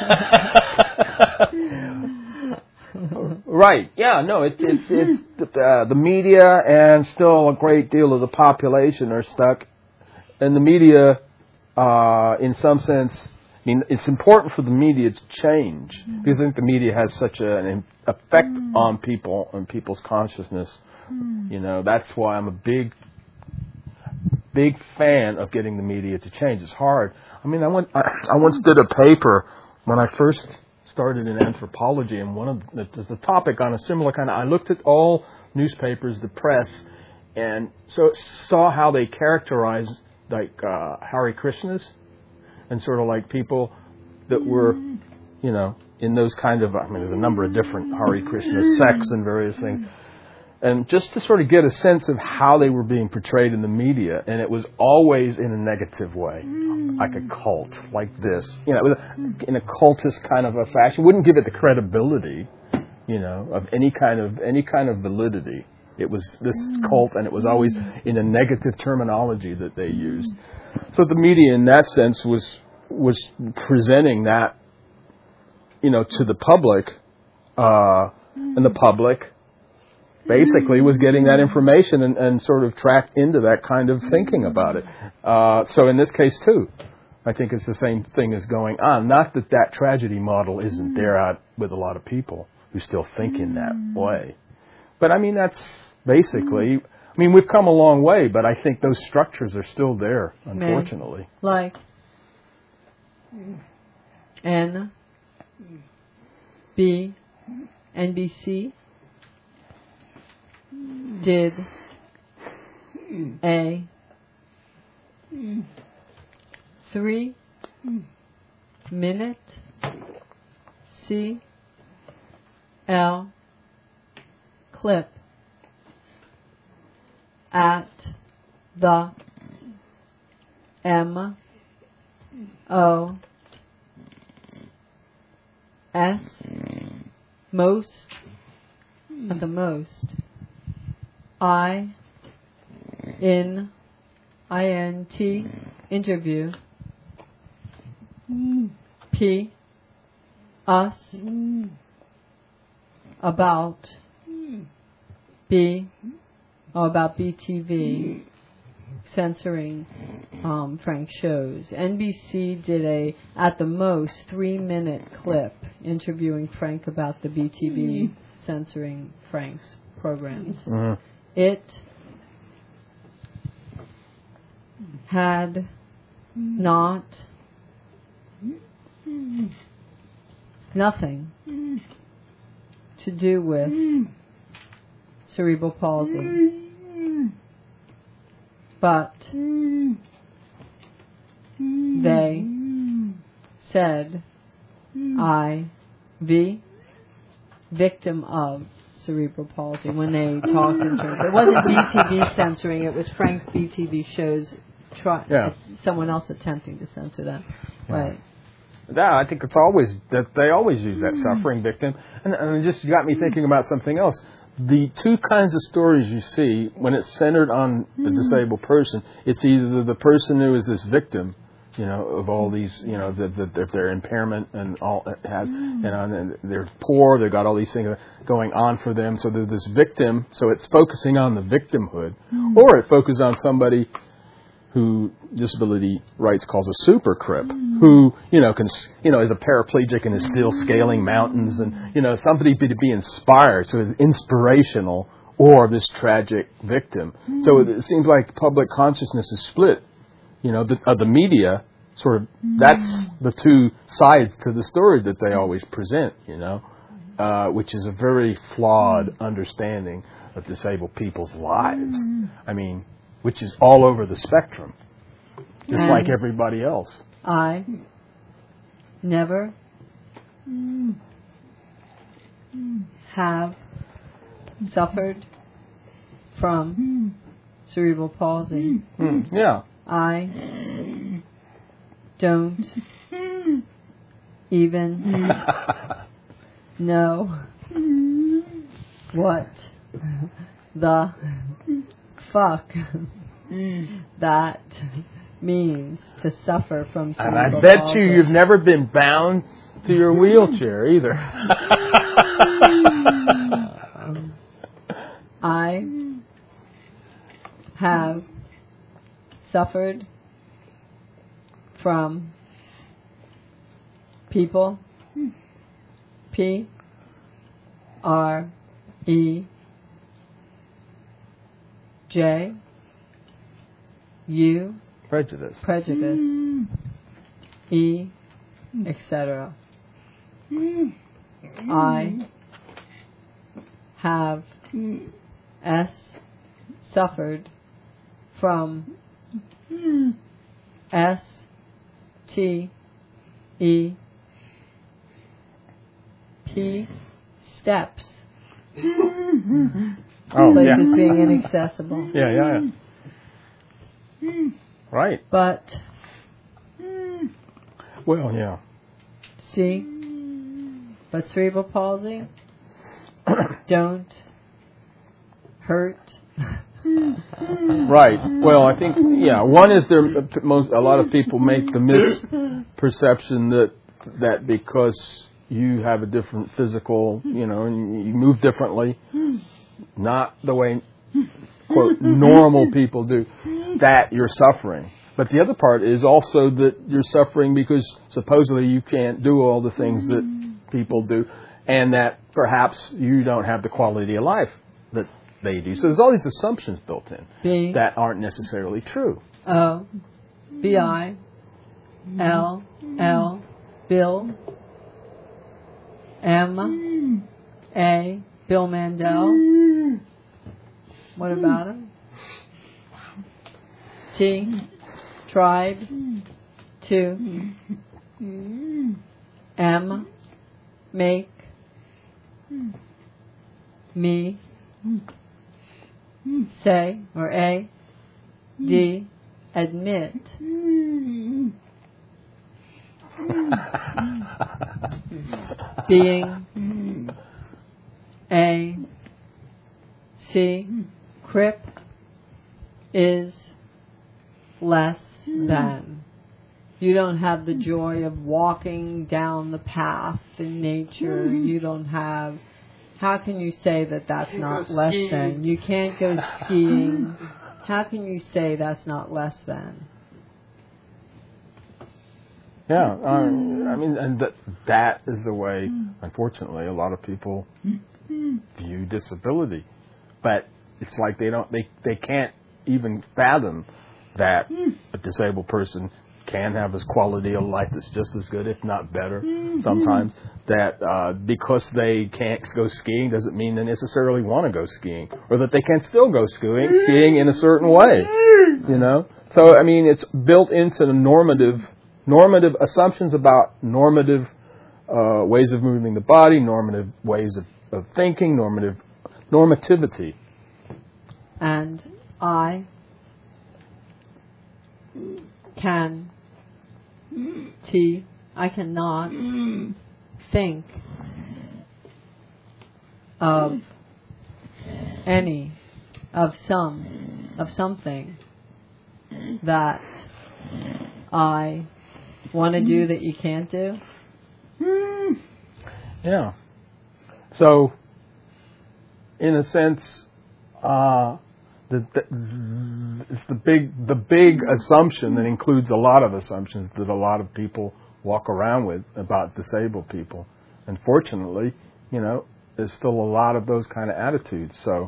Right. Yeah. No. It's the media and still a great deal of the population are stuck, and the media, in some sense, I mean, it's important for the media to change because I think the media has such an effect on people and people's consciousness. That's why I'm a big fan of getting the media to change. It's hard. I mean, I once did a paper when I first started in anthropology, and one of the topic on a similar kind of, I looked at all newspapers, the press, and so saw how they characterized like Hare Krishnas and sort of like people that were, in those kind of, I mean, there's a number of different Hare Krishna sects and various things. and just to sort of get a sense of how they were being portrayed in the media, and it was always in a negative way, like a cult, like this. You know, it was in a cultist kind of a fashion. Wouldn't give it the credibility, you know, of any kind of validity. It was this cult, and it was always in a negative terminology that they used. So the media, in that sense, was presenting that, you know, to the public, and the public basically was getting that information and sort of tracked into that kind of thinking about it. So in this case, too, I think it's the same thing is going on. Not that that tragedy model isn't there out with a lot of people who still think in that way. But, I mean, that's basically... I mean, we've come a long way, but I think those structures are still there, unfortunately. Like NBC did a 3-minute CL clip at the MOS at the most INT interview P us about BTV censoring Frank's shows. NBC did a, at the most, 3-minute clip interviewing Frank about the BTV censoring Frank's programs. It had nothing to do with cerebral palsy. But they said victim of cerebral palsy when they talked in terms. It wasn't BTV censoring, it was Frank's BTV shows, someone else attempting to censor them. Yeah. Right. Yeah, I think it's always, that they always use that suffering victim. And it just got me thinking about something else. The two kinds of stories you see, when it's centered on the disabled person, it's either the person who is this victim, you know, of all these, you know, their impairment and all it has, you know, and they're poor, they've got all these things going on for them, so they're this victim, so it's focusing on the victimhood, or it focuses on somebody who disability rights calls a super crip, who, you know, can, you know, is a paraplegic and is still scaling mountains, and, you know, somebody to be inspired, so it's inspirational, or this tragic victim. So it seems like public consciousness is split, you know, the media sort of, that's the two sides to the story that they always present, you know, which is a very flawed understanding of disabled people's lives. I mean, which is all over the spectrum, just like everybody else. I never have suffered from cerebral palsy. Yeah. I don't even know what the fuck that means to suffer from cerebral palsy. And I bet you've never been bound to your wheelchair either. I have suffered from people, P-R-E-J-U, prejudice, etc. I have suffered from STEP steps Oh, places yeah. being inaccessible. Yeah. Right. But Well, yeah. see, but cerebral palsy don't hurt. Right. Well, I think, one is a lot of people make the misperception that because you have a different physical, and you move differently, not the way, quote, normal people do, that you're suffering. But the other part is also that you're suffering because supposedly you can't do all the things that people do, and that perhaps you don't have the quality of life that they do. So there's all these assumptions built in B that aren't necessarily true. O B I L L Bill M A Bill Mandel. What about him? T Tribe 2 M Make Me Say or A D Admit Being A C Crip is less than. You don't have the joy of walking down the path in nature. You don't have. How can you say that that's not less than? You can't go skiing. How can you say that's not less than? Yeah, I mean, and that is the way, unfortunately, a lot of people view disability. But it's like they can't even fathom that a disabled person can have this quality of life that's just as good, if not better, sometimes. That because they can't go skiing doesn't mean they necessarily want to go skiing, or that they can still go skiing in a certain way, So, I mean, it's built into the normative assumptions about normative ways of moving the body, normative ways of thinking, normativity. And I cannot think of something that I want to do that you can't do. Yeah. So, in a sense, it's the big assumption that includes a lot of assumptions that a lot of people walk around with about disabled people. Unfortunately, there's still a lot of those kind of attitudes. So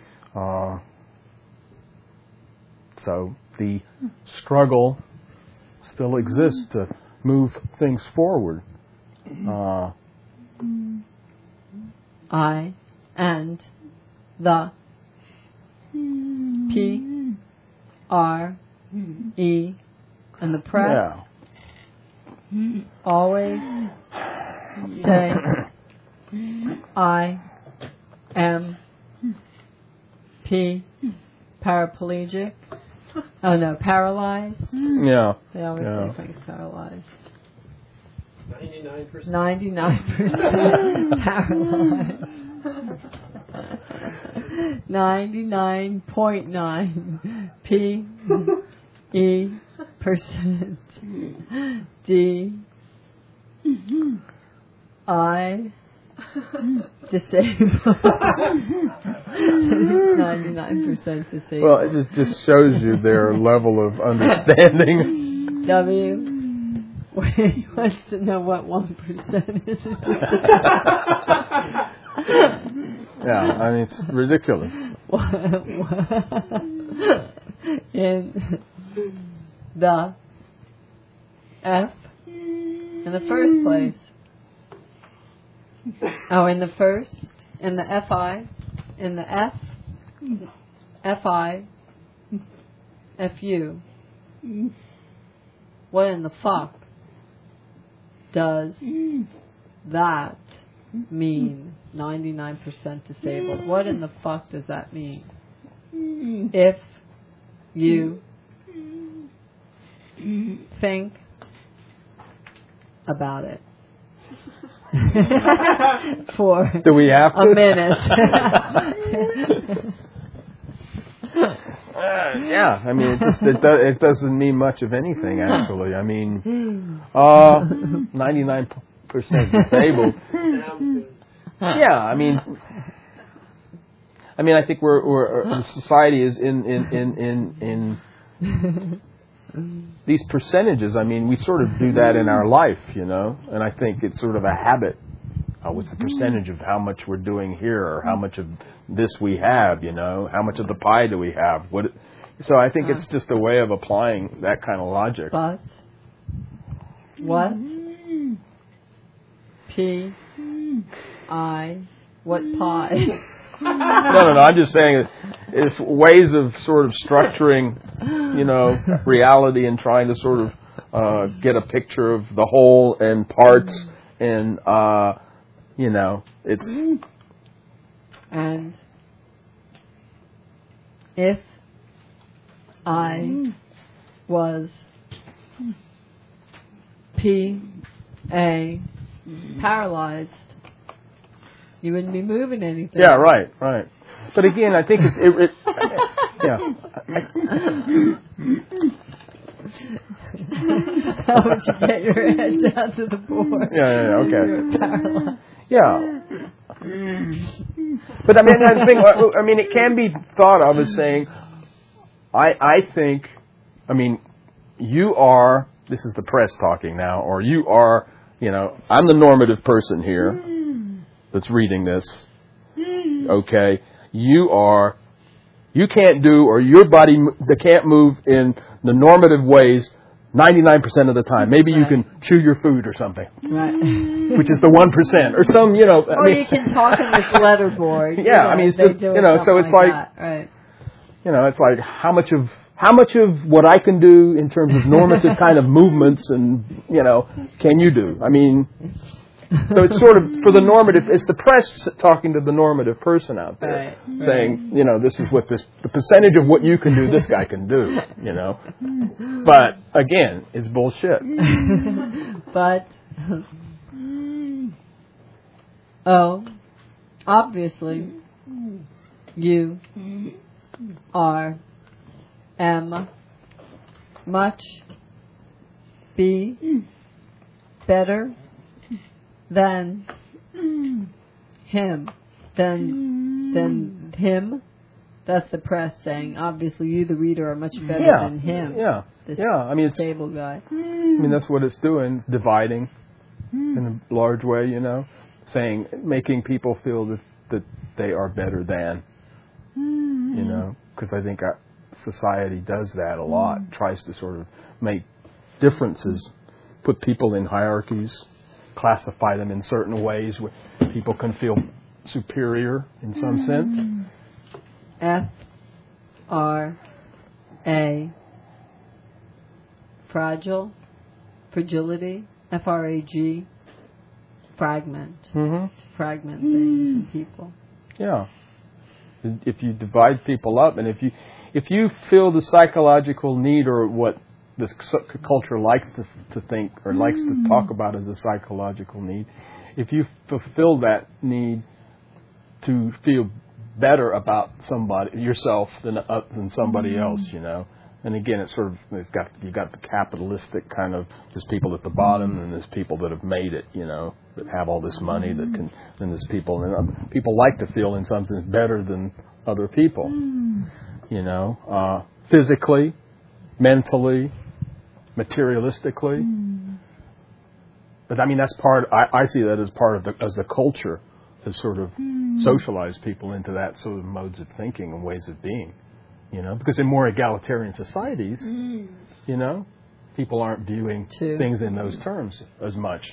the struggle still exists to move things forward. I and the P R E and the press always say I am paraplegic. Oh no, paralyzed. Yeah. They always say things paralyzed. 99%. 99% paralyzed. 99.9 P.E% D I disabled. 99% disabled. Well, it just shows you their level of understanding. W. He wants to know what 1% is. Yeah, I mean, it's ridiculous. In the F, in the first place. Oh, in the first, in the FI, in the F, FI, FU. What in the fuck does that mean 99% disabled? What in the fuck does that mean? If you think about it for Do we have to? a minute. Yeah, I mean, it doesn't mean much of anything, actually. I mean, 99% disabled. Yeah, I mean, I think we're society is in these percentages. I mean, we sort of do that in our life, and I think it's sort of a habit. What's the percentage of how much we're doing here, or how much of this we have, how much of the pie do we have? So I think it's just a way of applying that kind of logic. But what? What pie? No, I'm just saying it's ways of sort of structuring, reality and trying to sort of get a picture of the whole and parts and, it's... And if I was paralyzed, you wouldn't be moving anything. Yeah, right. But again, I think it's... yeah. How would you get your head down to the board? Yeah, okay. You're paralyzed. Yeah. But I mean, it can be thought of as saying, I think, you are, this is the press talking now, or you are, I'm the normative person here that's reading this, okay? You can't do, or your body can't move in the normative ways 99% of the time. Maybe you can chew your food or something. Right. Which is the 1%. Or some, Or you can talk in this letterboard. Yeah, it's just, so it's like that. Right. It's like how much of what I can do in terms of normative kind of movements and, can you do? So it's sort of, for the normative, it's the press talking to the normative person out there, saying, this is what the percentage of what you can do, this guy can do, But, again, it's bullshit. But, obviously, you am much better than him. Than him. That's the press saying, obviously you, the reader, are much better than him. Yeah. This disabled guy. That's what it's doing, dividing in a large way, saying, making people feel that they are better than, because I think society does that a lot, tries to sort of make differences, put people in hierarchies, classify them in certain ways where people can feel superior in some sense. F-R-A, fragility, F-R-A-G, fragment, fragment things and people. Yeah. If you divide people up, and if you feel the psychological need, or what this culture likes to think or likes to talk about as a psychological need, if you fulfill that need to feel better about yourself than somebody else, and again, it's sort of you've got the capitalistic kind of, there's people at the bottom and there's people that have made it, that have all this money that can, and there's people, and people like to feel in some sense better than other people, physically, mentally, materialistically. But that's part, I see that as part of as the culture has sort of socialized people into that sort of modes of thinking and ways of being, because in more egalitarian societies, people aren't viewing things in those terms as much.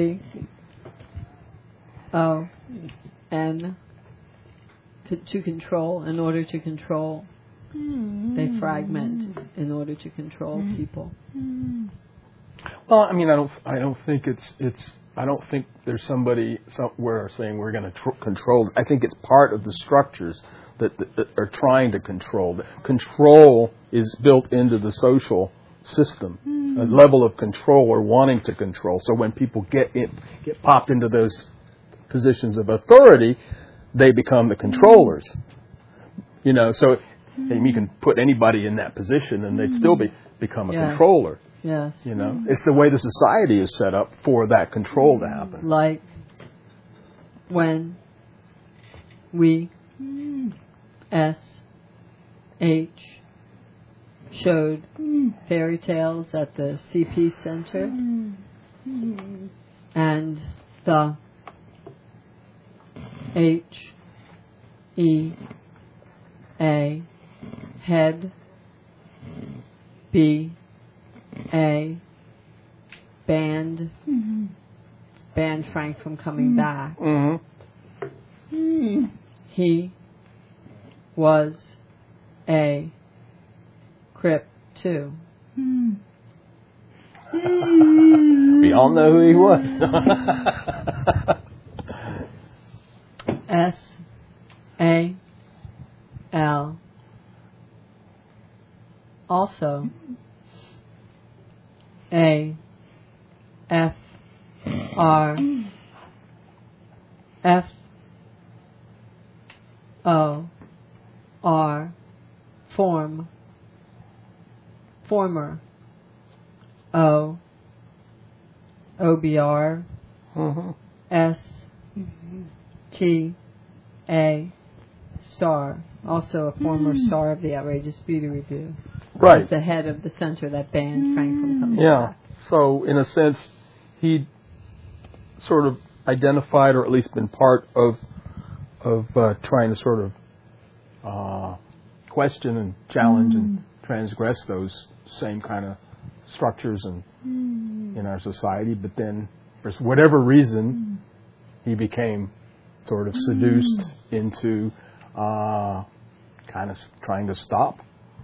C-O-N, to control, in order to control. They fragment in order to control people. Well, I mean, I don't think I don't think there's somebody somewhere saying we're going to control. I think it's part of the structures that are trying to control. Control is built into the social system, a level of control or wanting to control. So when people get popped into those positions of authority, they become the controllers. You know, so you can put anybody in that position and they'd still become a controller. Yes. You know, it's the way the society is set up for that control to happen. Like when we SH showed fairy tales at the CP Center, and the HEA head BA banned Frank from coming back. He was a Crip too. We all know who he was. SAL also FOR former OBR STA star, also a former star of the Outrageous Beauty Review. Right. He's the head of the center that banned Frank from coming back. So in a sense, he sort of identified, or at least been part of trying to sort of question and challenge and transgress those same kind of structures in our society. But then, for whatever reason, he became sort of seduced into kind of trying to stop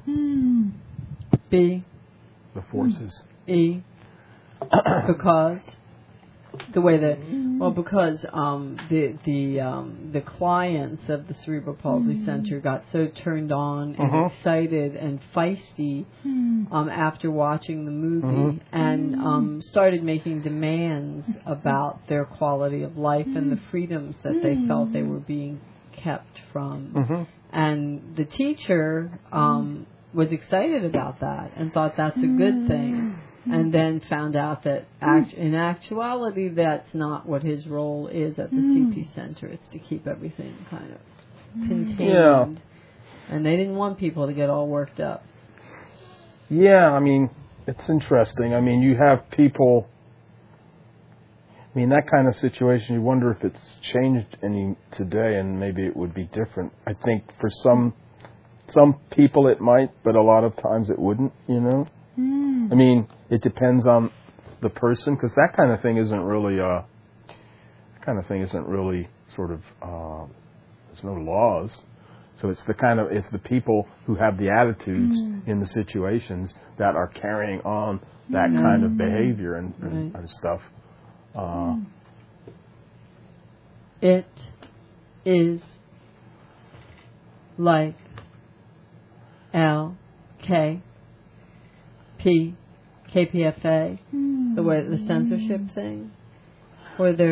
B the forces. E because the way that because the clients of the Cerebral Palsy Center got so turned on and excited and feisty after watching the movie and started making demands about their quality of life and the freedoms that they felt they were being kept from. And the teacher was excited about that and thought that's a good thing. And then found out that in actuality, that's not what his role is at the CP Center. It's to keep everything kind of contained. Yeah. And they didn't want people to get all worked up. Yeah, I mean, it's interesting. I mean, you have people, I mean, that kind of situation, you wonder if it's changed any today, and maybe it would be different. I think for some people it might, but a lot of times it wouldn't, you know? I mean, it depends on the person, because that kind of thing isn't really sort of, there's no laws. So it's the people who have the attitudes in the situations that are carrying on that kind of behavior and stuff. It is like KPFA, the way the censorship thing, where they're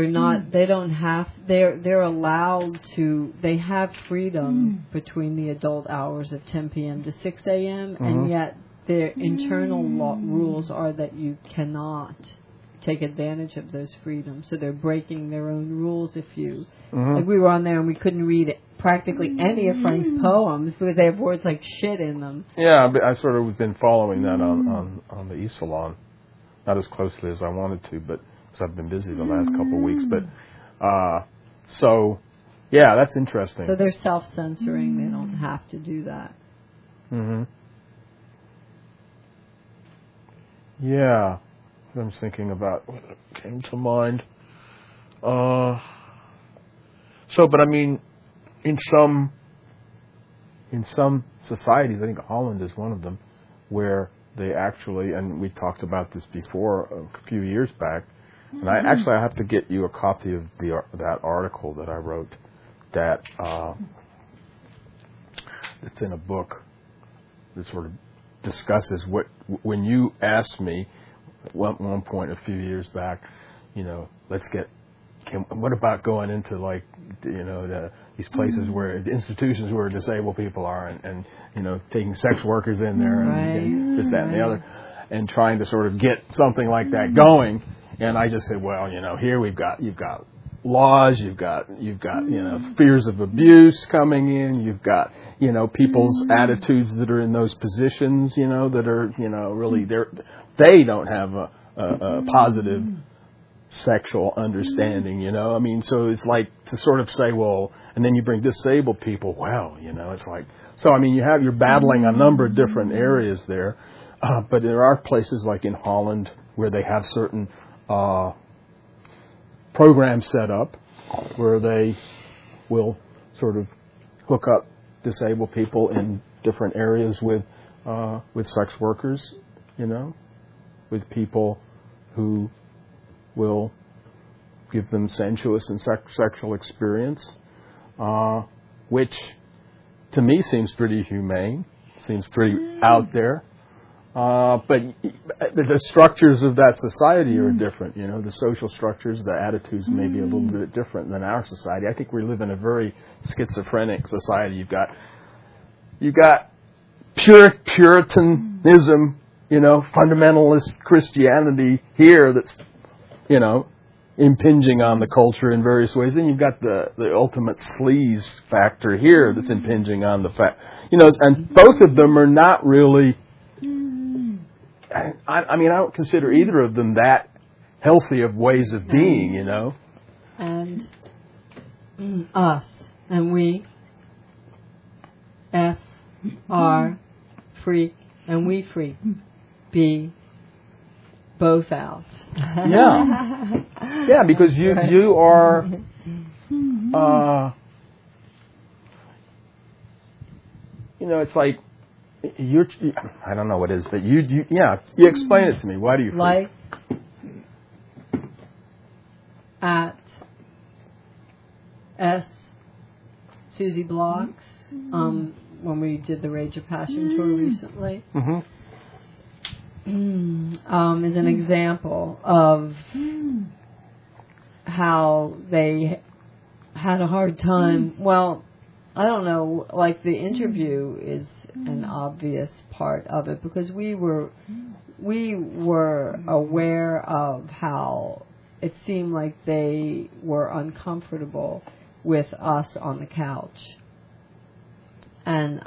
allowed to, they have freedom between the adult hours of 10 p.m. to 6 a.m. and yet their internal rules are that you cannot take advantage of those freedoms. So they're breaking their own rules if you, like we were on there and we couldn't read practically any of Frank's poems because they have words like shit in them. Yeah, but I sort of been following that on the e-salon, not as closely as I wanted to, but because I've been busy the last couple of weeks. But so yeah, that's interesting. So they're self-censoring; they don't have to do that. Yeah, I'm thinking about what came to mind. But I mean, in some societies, I think Holland is one of them, where they actually, and we talked about this before a few years back, and I have to get you a copy of that article that I wrote that it's in a book that sort of discusses when you asked me at one point a few years back, what about going into like, these places where the institutions where disabled people are and taking sex workers in there and this, that, and the other, and trying to sort of get something like that going. And I just said, well, here you've got laws, you've got fears of abuse coming in, you've got people's attitudes that are in those positions, that are really they don't have a positive sexual understanding, I mean, so it's like to sort of say, well, and then you bring disabled people, well, it's like, so I mean, you're battling a number of different areas there, but there are places like in Holland where they have certain programs set up where they will sort of hook up disabled people in different areas with sex workers, with people who will give them sensuous and sexual experience, which to me seems pretty humane, seems pretty out there. But the structures of that society are different. The social structures, the attitudes may be a little bit different than our society. I think we live in a very schizophrenic society. You've got Puritanism, fundamentalist Christianity here that's, impinging on the culture in various ways. Then you've got the ultimate sleaze factor here that's impinging on the fact, and both of them are not really. I mean, I don't consider either of them that healthy of ways of being, And us and we, F, R, freak, and we freak, B, both out. Yeah, because you are. It's like I don't know what it is, but you explain it to me. Why do you like at S Susie Blocks when we did the Rage of Passion tour recently is an example of how they had a hard time. Well, I don't know, like the interview is an obvious part of it because we were aware of how it seemed like they were uncomfortable with us on the couch. And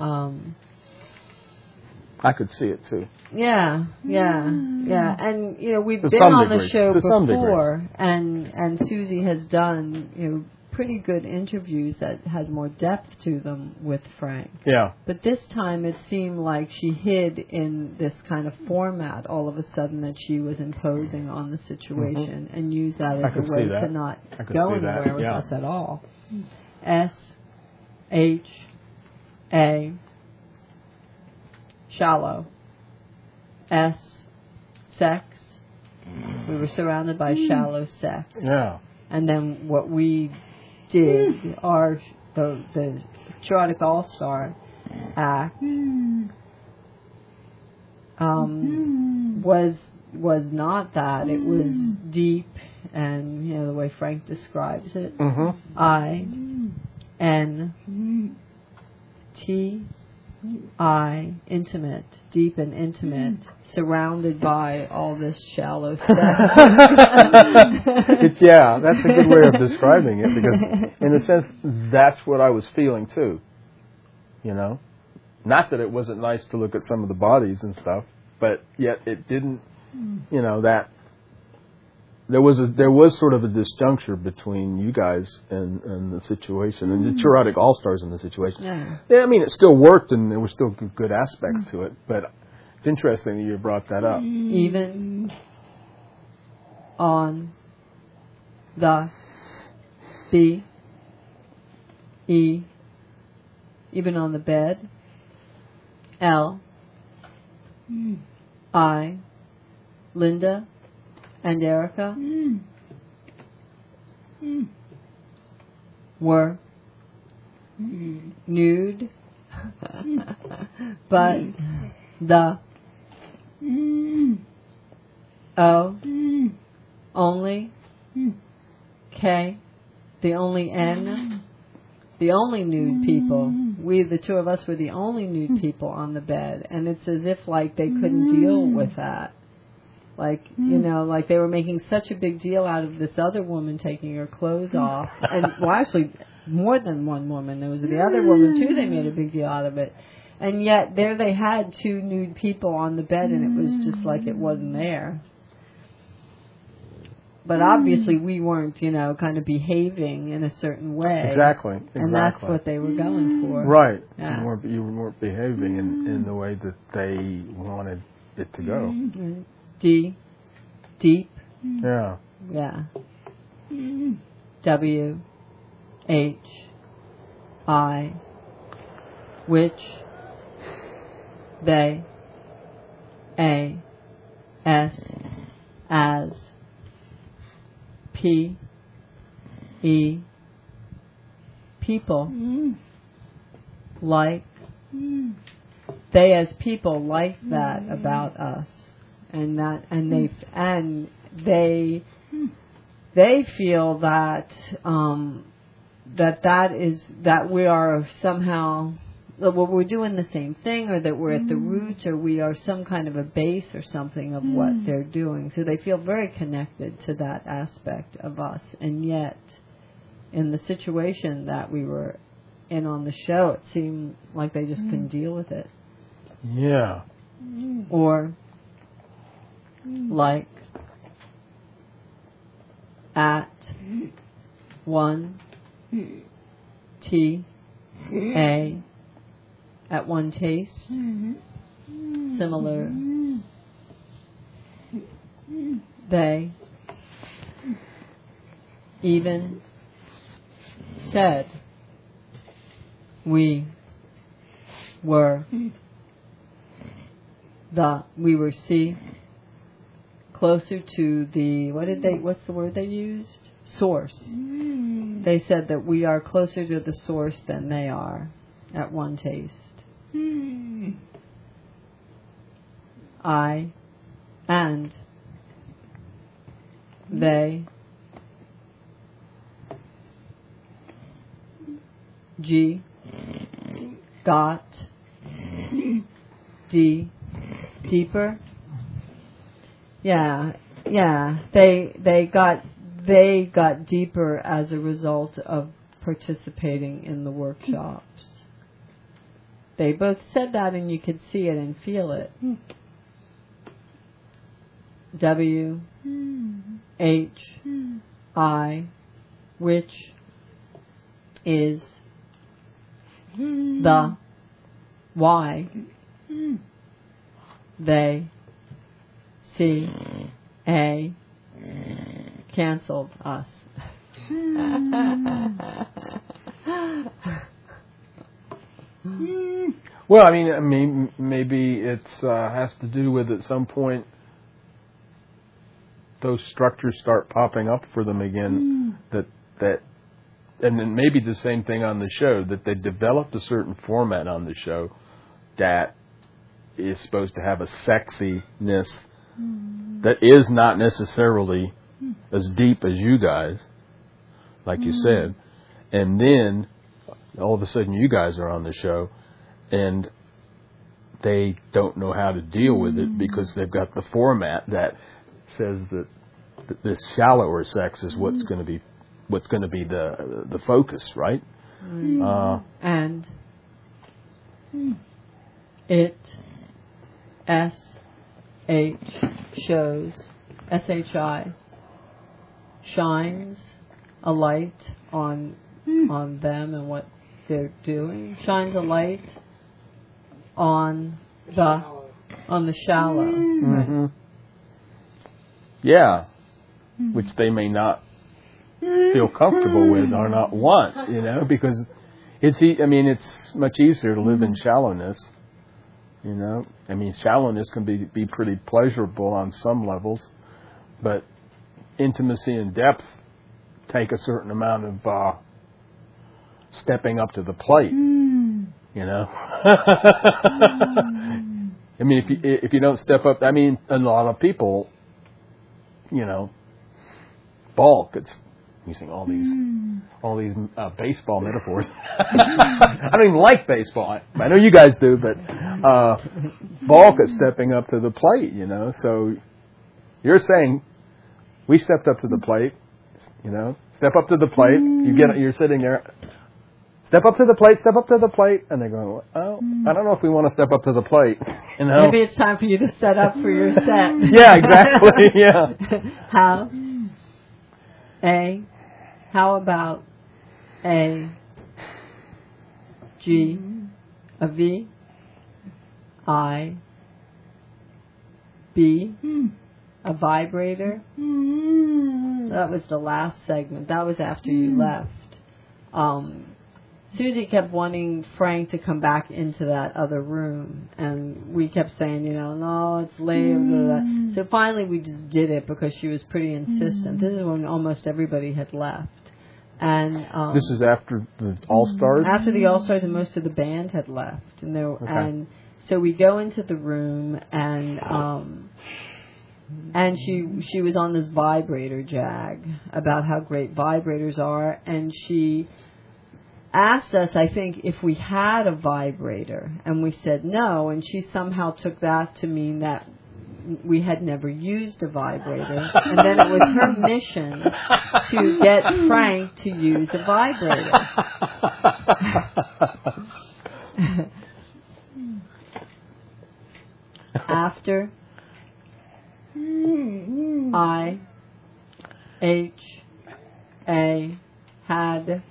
I could see it too. Yeah. And we've To been some on degree. the show To some before, and Susie has done pretty good interviews that had more depth to them with Frank. Yeah. But this time it seemed like she hid in this kind of format all of a sudden that she was imposing on the situation and used that as a way to not go anywhere with us at all. S-H-A shallow. S sex. We were surrounded by shallow sex. Yeah. And then what we did, the Erotic All-Star act was not that. It was deep, and the way Frank describes it, I-N-T-I, intimate, deep and intimate, surrounded by all this shallow stuff. That's a good way of describing it, because in a sense that's what I was feeling too. Not that it wasn't nice to look at some of the bodies and stuff, but yet it didn't, that there was sort of a disjuncture between you guys and the situation, and the Erotic All-Stars in the situation. Yeah, I mean, it still worked, and there were still good aspects to it, but it's interesting that you brought that up. Even on the B, E, even on the bed, L, I, Linda, and Erica were nude, but the O, only, K, the only N, the only nude people. We, the two of us, were the only nude people on the bed. And it's as if, like, they couldn't deal with that. Like, you know, like they were making such a big deal out of this other woman taking her clothes off. And, well, actually, more than one woman. There was the other woman, too. They made a big deal out of it. And yet, there they had two nude people on the bed, and it was just like it wasn't there. But obviously, we weren't, you know, kind of behaving in a certain way. Exactly. And that's what they were going for. Right. Yeah. You weren't behaving in the way that they wanted it to go. D, deep. Yeah. Yeah. W, H, I, which, they, A, S, as, P, E, people, like, they as people like that about us, and they feel that that we are somehow, that we're doing the same thing, or that we're at the roots, or we are some kind of a base or something of what they're doing. So they feel very connected to that aspect of us. And yet, in the situation that we were in on the show, it seemed like they just couldn't deal with it. Yeah. Or, like, at, one, T, A, at one taste, similar, they, even, said, we were C, closer to the, what's the word they used? Source. They said that we are closer to the source than they are at one taste. I, and, they, G, got, D, deeper. Yeah. They got deeper as a result of participating in the workshops. They both said that, and you could see it and feel it. W, H, I, which is the Y, they, C, A, canceled us. Well, I mean, maybe it has to do with at some point those structures start popping up for them again. That, and then maybe the same thing on the show, that they developed a certain format on the show that is supposed to have a sexiness that is not necessarily as deep as you guys, like you said. And then all of a sudden you guys are on the show and they don't know how to deal with it because they've got the format that says that this shallower sex is what's going to be the focus, right? And it, S-H, shows, S-H-I, shines a light on them and what they're doing. Shines a light on the shallow. Mm-hmm. Yeah, which they may not feel comfortable with or not want, because it's much easier to live in shallowness You know, I mean, shallowness can be pretty pleasurable on some levels, but intimacy and depth take a certain amount of stepping up to the plate. You know, I mean, if you don't step up, I mean, a lot of people, you know, balk. It's using all these baseball metaphors. I don't even like baseball. I know you guys do, but balk at stepping up to the plate. You know, so you're saying we stepped up to the plate. You know, step up to the plate. You're sitting there. Step up to the plate, step up to the plate. And they're going, oh, I don't know if we want to step up to the plate. You know? Maybe it's time for you to set up for your set. Yeah, exactly. Yeah. How? A. How about A. G. A V. I. B. A vibrator. That was the last segment. That was after you left. Susie kept wanting Frank to come back into that other room, and we kept saying, you know, no, it's late. Blah, blah. So finally we just did it because she was pretty insistent. This is when almost everybody had left. And this is after the All-Stars? After the All-Stars, and most of the band had left. And so we go into the room, and she was on this vibrator jag about how great vibrators are, and she asked us, I think, if we had a vibrator, and we said no, and she somehow took that to mean that we had never used a vibrator, and then it was her mission to get Frank to use a vibrator. After I H A had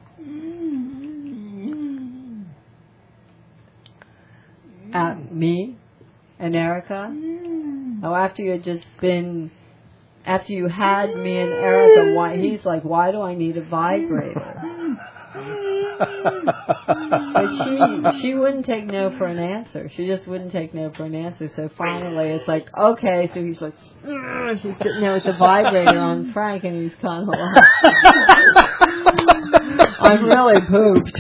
at me and Erica. Oh, after you had me and Erica, he's like, why do I need a vibrator? But she wouldn't take no for an answer. She just wouldn't take no for an answer. So finally it's like, okay. So he's like, she's sitting there with the vibrator on Frank, and he's kind of like, I'm really pooped.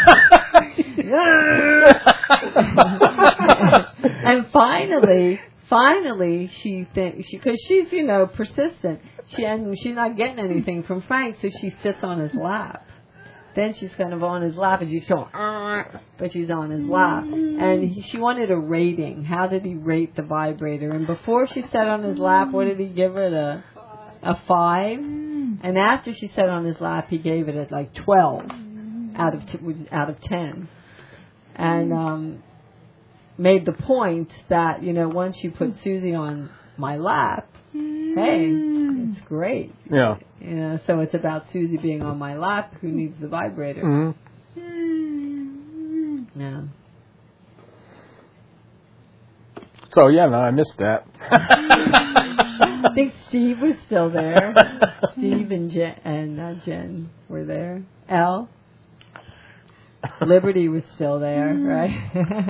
And finally, because she's, you know, persistent. She's not getting anything from Frank, so she sits on his lap. Then she's kind of on his lap, and she's going, but she's on his lap. And she wanted a rating. How did he rate the vibrator? And before she sat on his lap, what did he give it? A 5. And after she sat on his lap, he gave it like 12 out of 10. And made the point that, you know, once you put Susie on my lap, hey, it's great. Yeah. You know, so it's about Susie being on my lap. Who needs the vibrator? Yeah. So, yeah, no, I missed that. I think Steve was still there. Steve and Jen were there. Elle. Liberty was still there, right?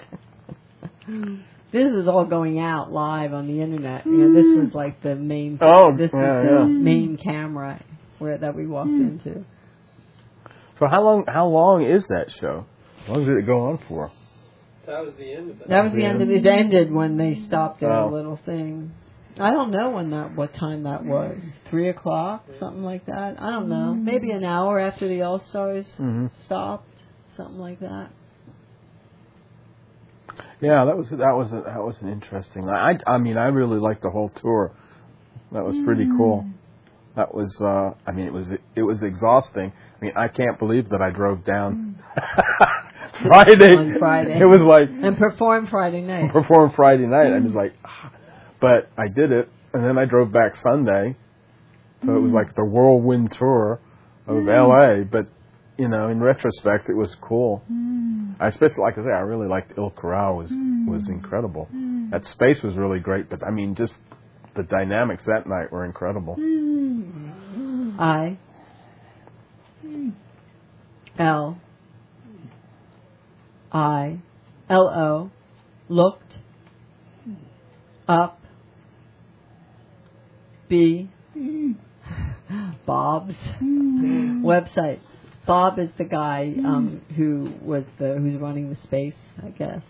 This was all going out live on the internet. You know, this was like the main. Main camera that we walked into. So how long is that show? How long did it go on for? That was the end of it. That was the end of it. It ended when they stopped their little thing. I don't know what time that was. 3:00, something like that. I don't know. Maybe an hour after the All-Stars stopped, something like that. Yeah, that was an interesting. I mean, I really liked the whole tour. That was pretty cool. That was. I mean, it was exhausting. I mean, I can't believe that I drove down Friday. On Friday. It was like and performed Friday night. I was like, but I did it, and then I drove back Sunday. So it was like the whirlwind tour of LA. But you know, in retrospect, it was cool. I especially, like I say, I really liked Il Corral. Was incredible. That space was really great, but I mean, just the dynamics that night were incredible. I L O looked up Bob's website. Bob is the guy who's running the space, I guess.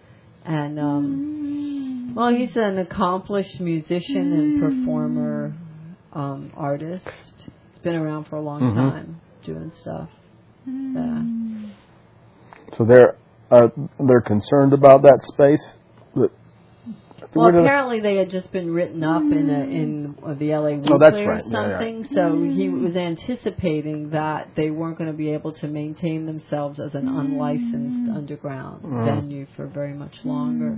And well, he's an accomplished musician and performer, artist. He's been around for a long time doing stuff. Yeah. So they're concerned about that space. Well, apparently they had just been written up in the LA Weekly or something. So he was anticipating that they weren't going to be able to maintain themselves as an unlicensed underground venue for very much longer.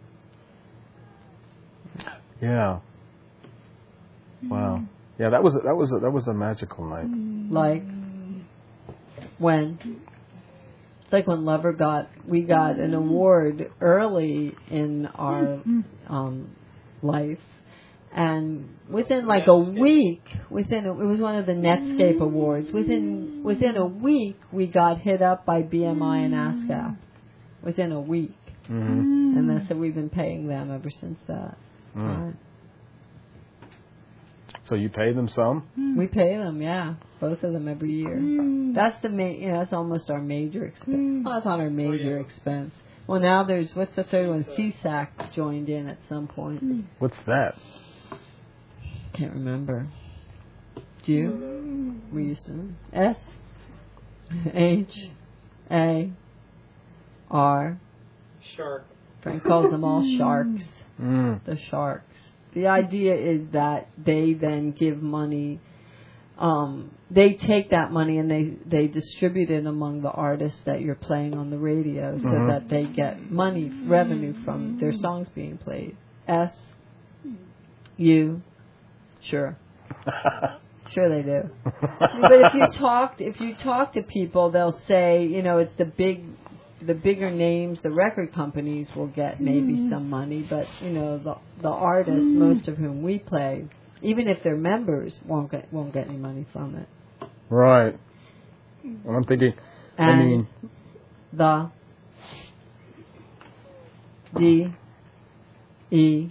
Yeah. Wow. Yeah, that was a magical night. Like when. It's like when we got an award early in our life, and within like a week, it was one of the Netscape awards. Within a week, we got hit up by BMI and ASCAP. Within a week, and that's so we've been paying them ever since that. Time. So you pay them some? We pay them, yeah, both of them every year. That's that's almost our major expense. Well, that's not our major expense. Well, now what's the third one? CSAC joined in at some point. What's that? Can't remember. Do you? We used to. SHAR. Shark. Frank calls them all sharks. The sharks. The idea is that they then give money. They take that money and they distribute it among the artists that you're playing on the radio, so that they get revenue from their songs being played. Sure. Sure they do. But if you talk to people, they'll say, it's the bigger names, the record companies will get maybe some money, but the artists, most of whom we play, even if they're members, won't get any money from it. Right. Well, I'm thinking. And the DEA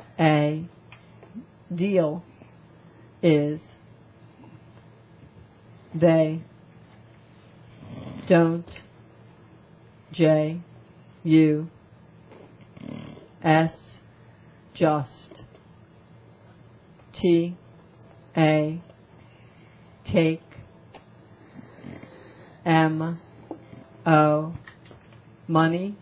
deal is they don't JUS just TA take MO money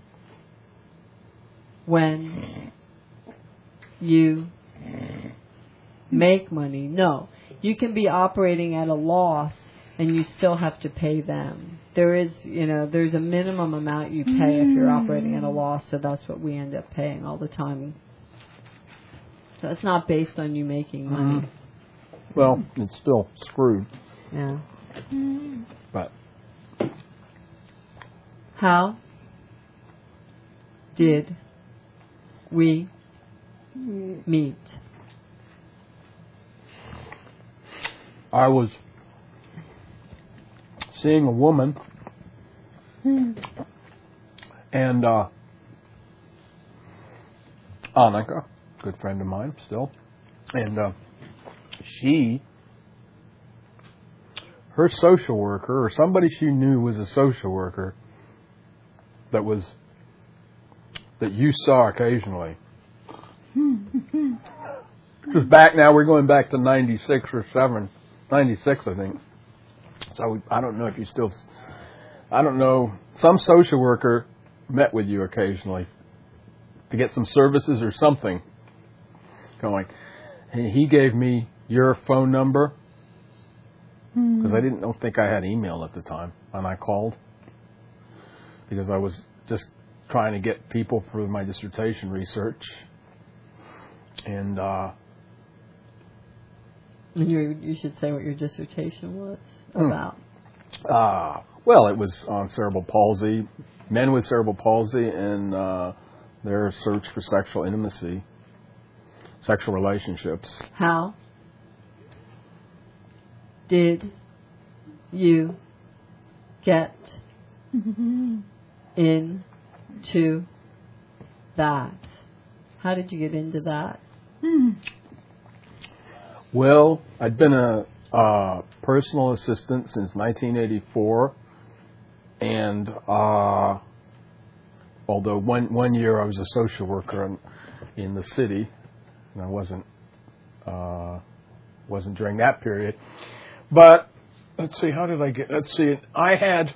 when you make money. No, you can be operating at a loss and you still have to pay them. There's a minimum amount you pay if you're operating at a loss, so that's what we end up paying all the time. So it's not based on you making money. Well, it's still screwed. Yeah. But how did we meet? I was seeing a woman, and Annika, good friend of mine still, and her social worker, or somebody she knew was a social worker that you saw occasionally. This is back now, we're going back to 96 or 7, 96 I think. So I don't know if you still, some social worker met with you occasionally to get some services or something. Kind of like, he gave me your phone number because I don't think I had email at the time, and I called because I was just trying to get people for my dissertation research, and you should say what your dissertation was about. Well, it was on cerebral palsy, men with cerebral palsy, and their search for sexual intimacy, sexual relationships. How did you get into that? How did you get into that? Well, I'd been a personal assistant since 1984, and although one year I was a social worker in the city, and I wasn't during that period. But let's see, how did I get? Let's see, I had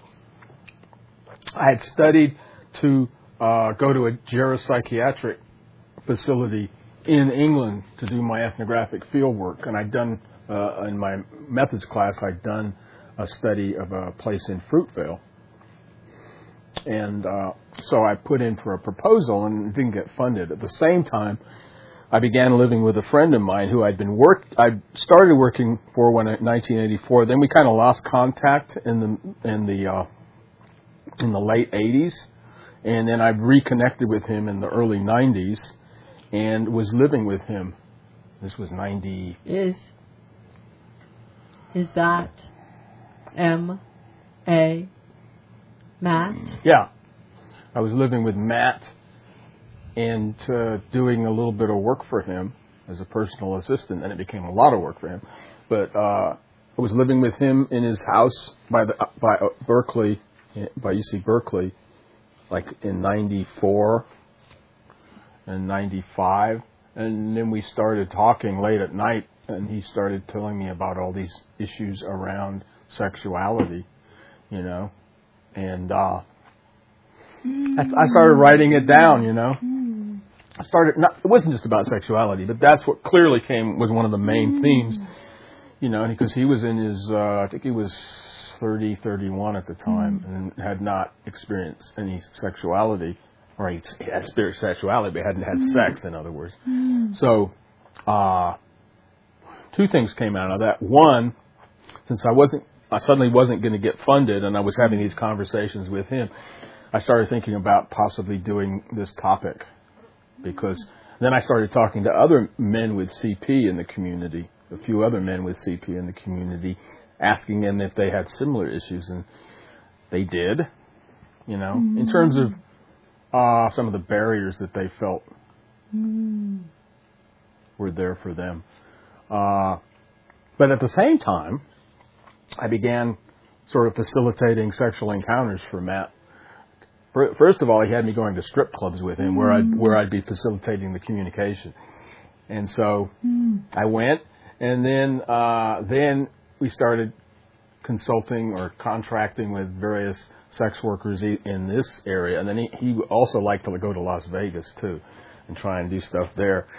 studied to go to a geropsychiatric facility in England to do my ethnographic field work, and I'd done in my methods class I'd done a study of a place in Fruitvale, and so I put in for a proposal and didn't get funded. At the same time, I began living with a friend of mine who I started working for in 1984. Then we kind of lost contact in the late 80s, and then I reconnected with him in the early 90s and was living with him. This was 90. Is that M.A. Matt? Yeah. I was living with Matt and doing a little bit of work for him as a personal assistant, and it became a lot of work for him. But I was living with him in his house by Berkeley, by UC Berkeley, like in 94 and 95. And then we started talking late at night, and he started telling me about all these issues around sexuality, you know. And I started writing it down, you know. It wasn't just about sexuality, but that's what clearly was one of the main themes, you know, because he was in his, I think he was 30, 31 at the time, and had not experienced any sexuality, or he had experienced sexuality, but hadn't had sex, in other words. So, two things came out of that. One, since I suddenly wasn't going to get funded, and I was having these conversations with him, I started thinking about possibly doing this topic, because then I started talking to other men with CP in the community, a few other men with CP in the community, asking them if they had similar issues, and they did, you know, in terms of some of the barriers that they felt were there for them. But at the same time, I began sort of facilitating sexual encounters for Matt. First of all, he had me going to strip clubs with him where I'd be facilitating the communication. And so I went, and then we started consulting or contracting with various sex workers in this area. And then he also liked to go to Las Vegas too and try and do stuff there.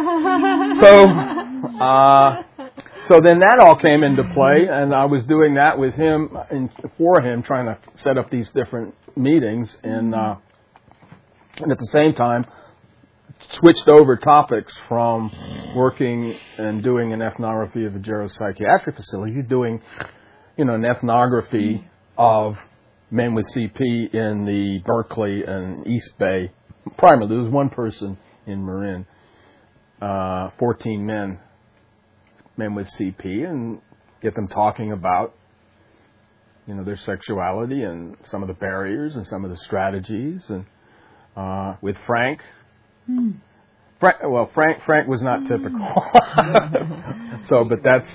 So then that all came into play, and I was doing that with him and for him, trying to set up these different meetings, and at the same time switched over topics from working and doing an ethnography of a geropsychiatric facility, doing, you know, an ethnography of men with CP in the Berkeley and East Bay. Primarily, there was one person in Marin, 14 men with CP, and get them talking about, you know, their sexuality and some of the barriers and some of the strategies. And with Frank, Frank was not typical. So, but that's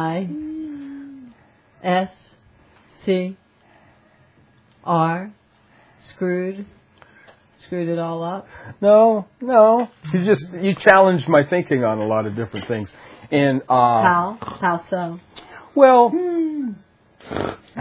ISCR, screwed it all up. No. You challenged my thinking on a lot of different things. And How so? Well, I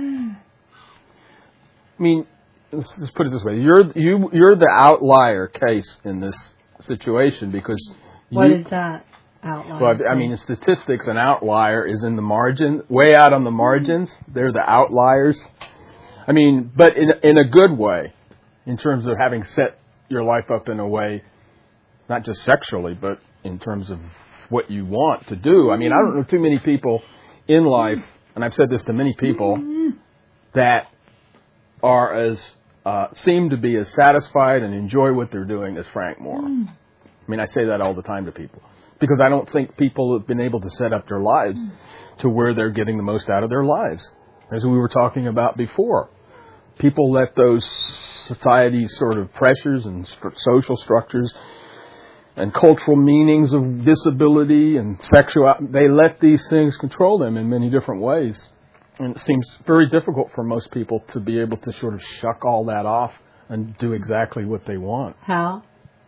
mean, let's put it this way: you're the outlier case in this situation, because what is that outlier? Well, I mean, in statistics, an outlier is in the margin, way out on the margins. They're the outliers. I mean, but in a good way, in terms of having set your life up in a way, not just sexually, but in terms of what you want to do. I mean, I don't know too many people in life, and I've said this to many people, that are as seem to be as satisfied and enjoy what they're doing as Frank Moore. I mean, I say that all the time to people, because I don't think people have been able to set up their lives to where they're getting the most out of their lives, as we were talking about before. people let those society's sort of pressures and social structures and cultural meanings of disability and sexuality, they let these things control them in many different ways. And it seems very difficult for most people to be able to sort of shuck all that off and do exactly what they want. How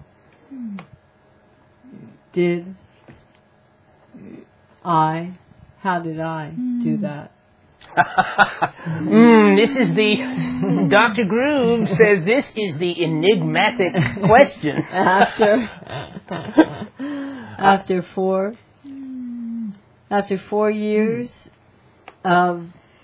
did I do that? This is the Dr. Groove says this is the enigmatic question. After 4 years of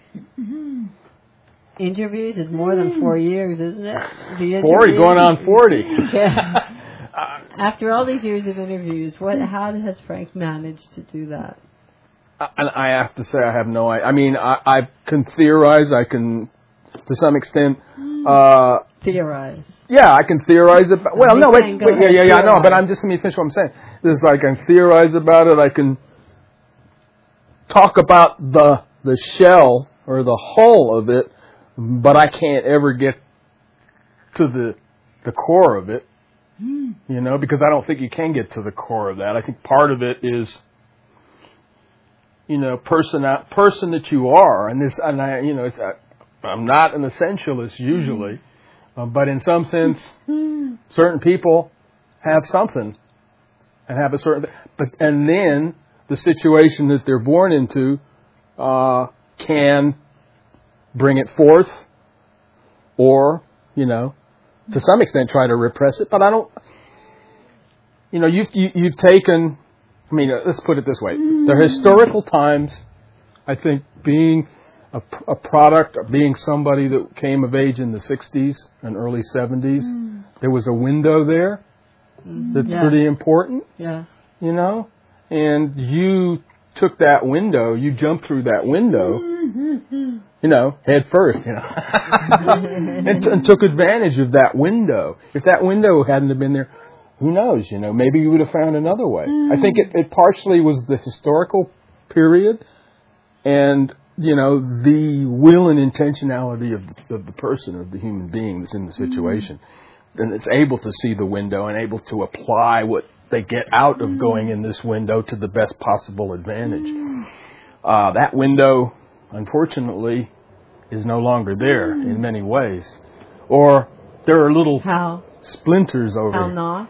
interviews, it's more than 4 years, isn't it? 40, going on 40. Yeah. After all these years of interviews, how has Frank managed to do that? And I have to say, I have no idea. I mean, I can theorize. I can, to some extent, theorize. Yeah, I can theorize about. Well, no, wait, yeah, no. But let me finish what I'm saying. This is like I can theorize about it. I can talk about the shell or the hull of it, but I can't ever get to the core of it. You know, because I don't think you can get to the core of that. I think part of it is, you know, person that you are, and I'm not an essentialist usually, but in some sense, certain people have something and have a certain, and then the situation that they're born into can bring it forth, or to some extent try to repress it. But I don't, you've taken. I mean, let's put it this way. There are historical times, I think, being a product, being somebody that came of age in the 60s and early 70s, there was a window there that's pretty important, and you took that window, you jumped through that window, head first, and took advantage of that window. If that window hadn't have been there, who knows, maybe you would have found another way. I think it partially was the historical period and, the will and intentionality of the person, of the human being that's in the situation. And it's able to see the window and able to apply what they get out of going in this window to the best possible advantage. That window, unfortunately, is no longer there in many ways. Or there are little splinters over. How not?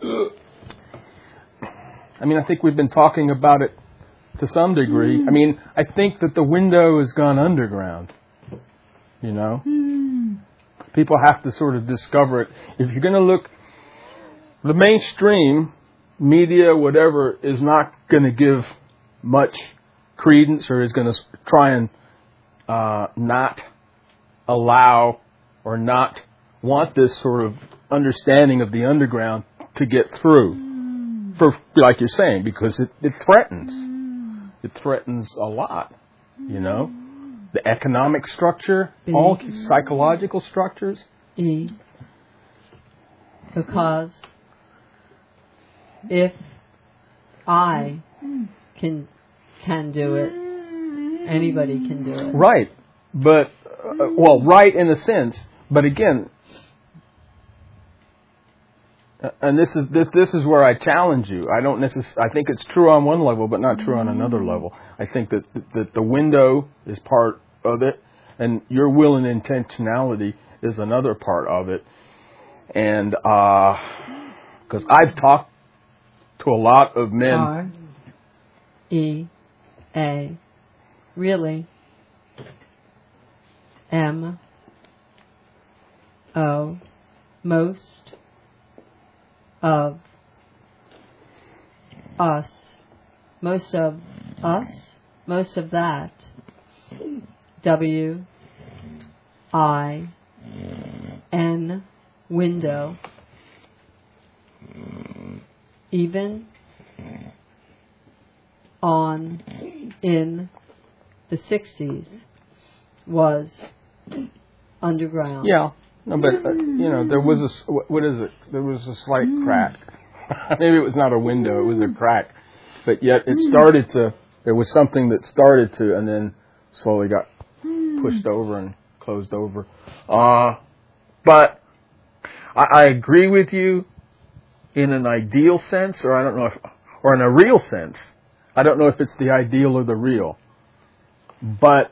I mean, I think we've been talking about it to some degree. I mean, I think that the window has gone underground. People have to sort of discover it. If you're going to look, the mainstream media, whatever, is not going to give much credence, or is going to try and not allow or not want this sort of understanding of the underground to get through, for like you're saying, because it threatens. It threatens a lot, the economic structure, all psychological structures. Because if I can do it, anybody can do it. Right, but right in a sense, but again. And this is where I challenge you. I think it's true on one level, but not true on another level. I think that the window is part of it, and your will and intentionality is another part of it. And because I've talked to a lot of men. R-E-A, really. M-O, most of us, most of that, W-I-N, window, even on in the 60s, was underground. Yeah. No, but, there was There was a slight crack. Maybe it was not a window, it was a crack. But yet there was something that started to, and then slowly got pushed over and closed over. But I agree with you in an ideal sense, or I don't know if, or in a real sense. I don't know if it's the ideal or the real. But,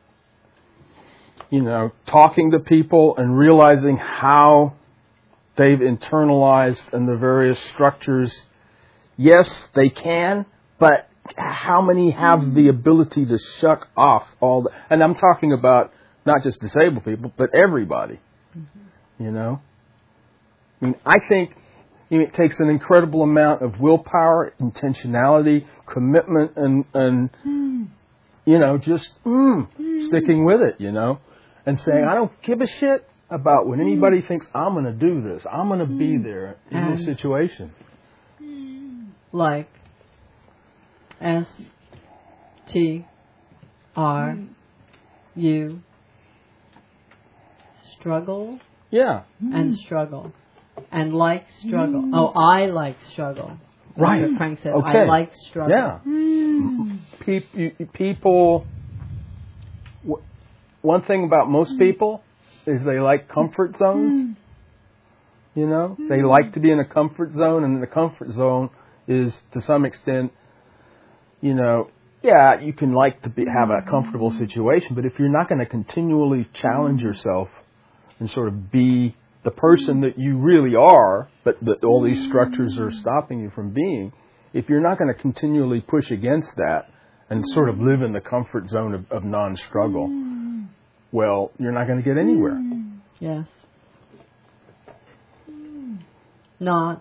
you know, talking to people and realizing how they've internalized and the various structures, yes, they can, but how many have the ability to shuck off all the, and I'm talking about not just disabled people, but everybody, you know? I mean, I think it takes an incredible amount of willpower, intentionality, commitment, and you know, just sticking with it, you know, and saying, I don't give a shit about when anybody thinks I'm going to do this. I'm going to be there in this situation. Like STRU, struggle? Yeah. And struggle. And like struggle. Oh, I like struggle. Right. What Frank said, Okay. I like struggle. Yeah. People, one thing about most people is they like comfort zones. You know, they like to be in a comfort zone, and the comfort zone is, to some extent, you know, yeah, you can like to have a comfortable situation, but if you're not going to continually challenge yourself and sort of be the person that you really are, but that all these structures are stopping you from being, if you're not going to continually push against that and sort of live in the comfort zone of non-struggle, well, you're not going to get anywhere. Yes. Not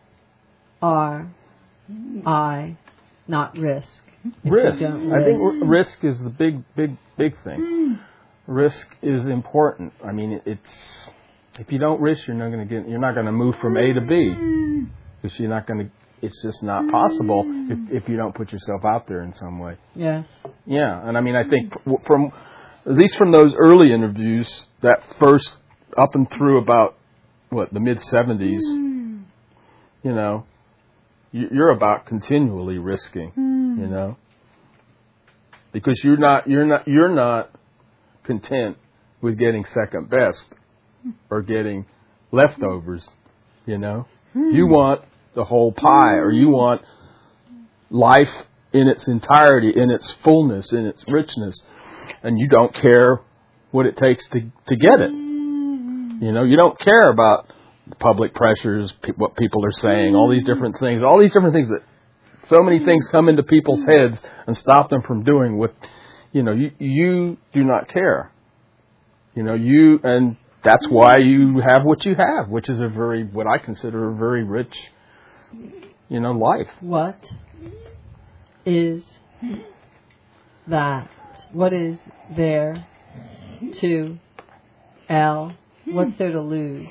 risk. Risk. I think risk is the big thing. Risk is important. I mean, it's, if you don't risk, you're not going to move from A to B, because you're not going to. It's just not possible if you don't put yourself out there in some way. Yes. Yeah, and I mean, I think from at least from those early interviews, that first up and through about the mid 70s, you know, you're about continually risking, you know, because you're not content with getting second best or getting leftovers, you know. You want the whole pie, or you want life in its entirety, in its fullness, in its richness, and you don't care what it takes to get it. You know, you don't care about public pressures, what people are saying, all these different things that so many things come into people's heads and stop them from doing what, you know, you do not care. You know, and that's why you have what you have, which is what I consider a very rich, you know, life. What is that? What is there to what's there to lose?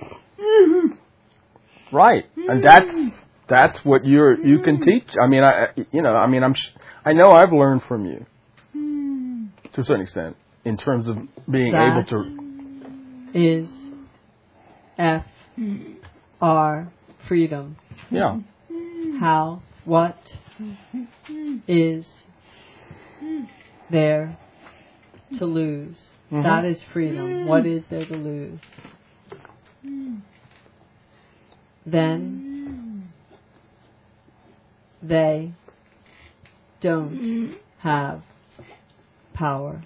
Right. And that's what you can teach. I mean, I know I've learned from you to a certain extent in terms of being able to. Is freedom. Yeah. How? What is there to lose? Mm-hmm. That is freedom. What is there to lose? Then they don't have power.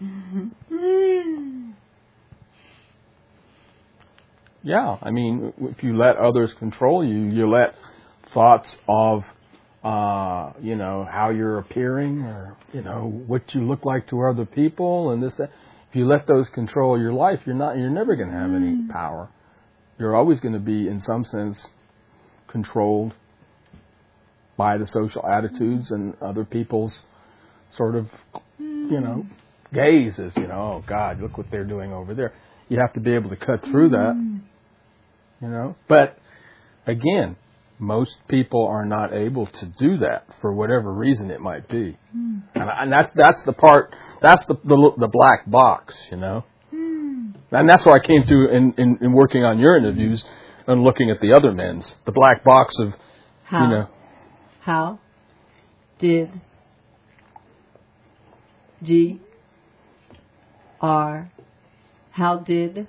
Yeah, I mean, if you let others control you, you let thoughts of, you know, how you're appearing, or, you know, what you look like to other people, and this, that. If you let those control your life, you're never going to have any power. You're always going to be, in some sense, controlled by the social attitudes and other people's sort of, you know, gazes. You know, oh God, look what they're doing over there. You have to be able to cut through that. You know, but again, most people are not able to do that for whatever reason it might be, and that's the part. That's the black box, you know, and that's what I came to in working on your interviews and looking at the other men's, the black box of, how, you know, how did G.R. How did,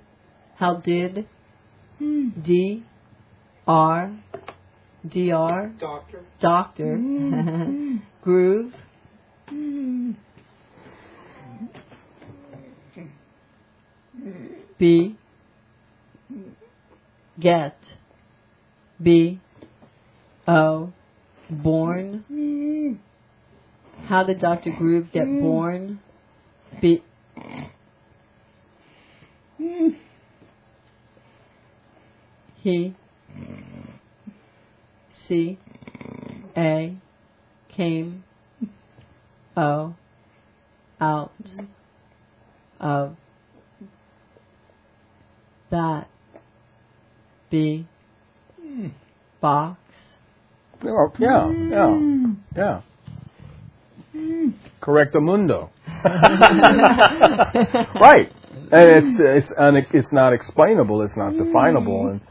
D-R, doctor, groove, B, get, B-O, born. How did Dr. Groove get born? He, C, A, came, O, out of that, B, box. Oh, yeah. Correctamundo. Right. And it's not explainable. It's not definable, and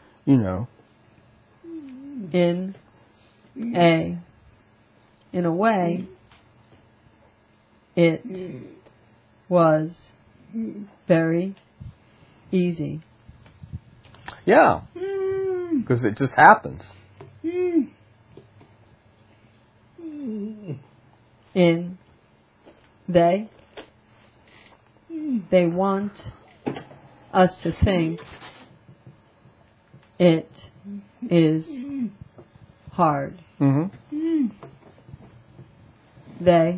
In a way, it was very easy. Yeah. Because it just happens. They want us to think it is hard. Mm-hmm. They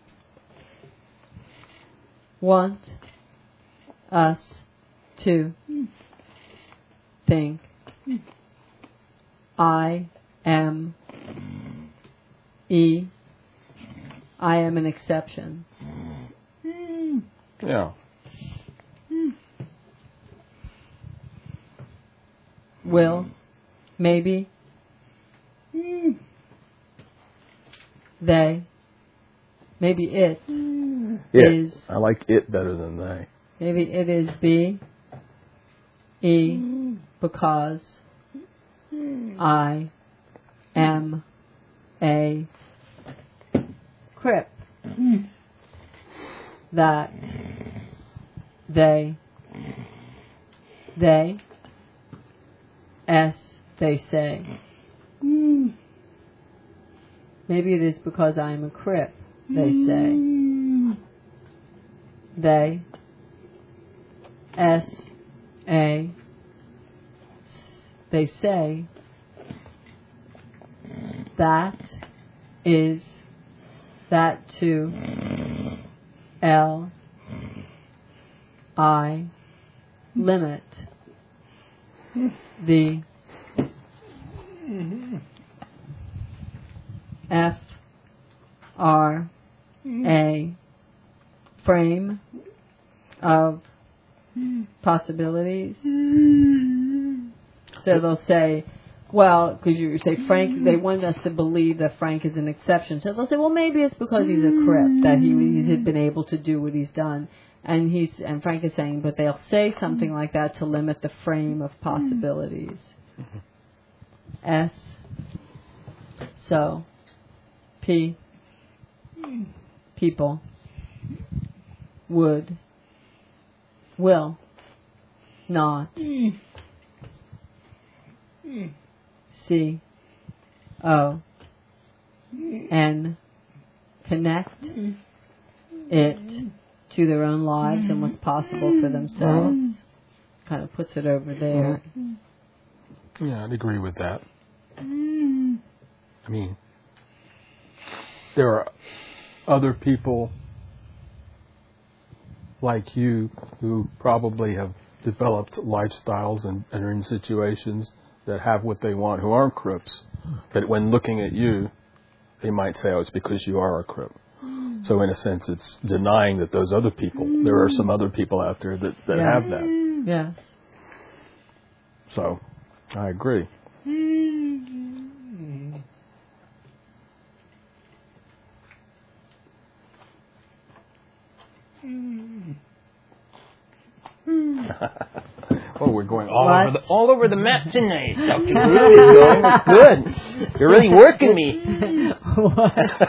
want us to think I am an exception. Yeah. Will, maybe, they, maybe it is. I like it better than they. Maybe it is because I am a crip. That they, they say. Maybe it is because I am a crip, they say. They, they say. That is, that too. Limit. The FRA frame of possibilities. So they'll say, well, because you say Frank, they want us to believe that Frank is an exception. So they'll say, well, maybe it's because he's a crip that he had been able to do what he's done. And Frank is saying, but they'll say something like that to limit the frame of possibilities. S. So. P. People. Would. Will. Not. C. O. N. Connect it to their own lives and what's possible for themselves. Kind of puts it over there. Yeah, I'd agree with that. I mean, there are other people like you who probably have developed lifestyles and are in situations that have what they want, who aren't crips. But when looking at you, they might say, oh, it's because you are a crip. So in a sense, it's denying that those other people, there are some other people out there that have that. Yeah. So, I agree. Oh, we're going all over the map tonight. Dr. Groove is going. It's good. You're really working me.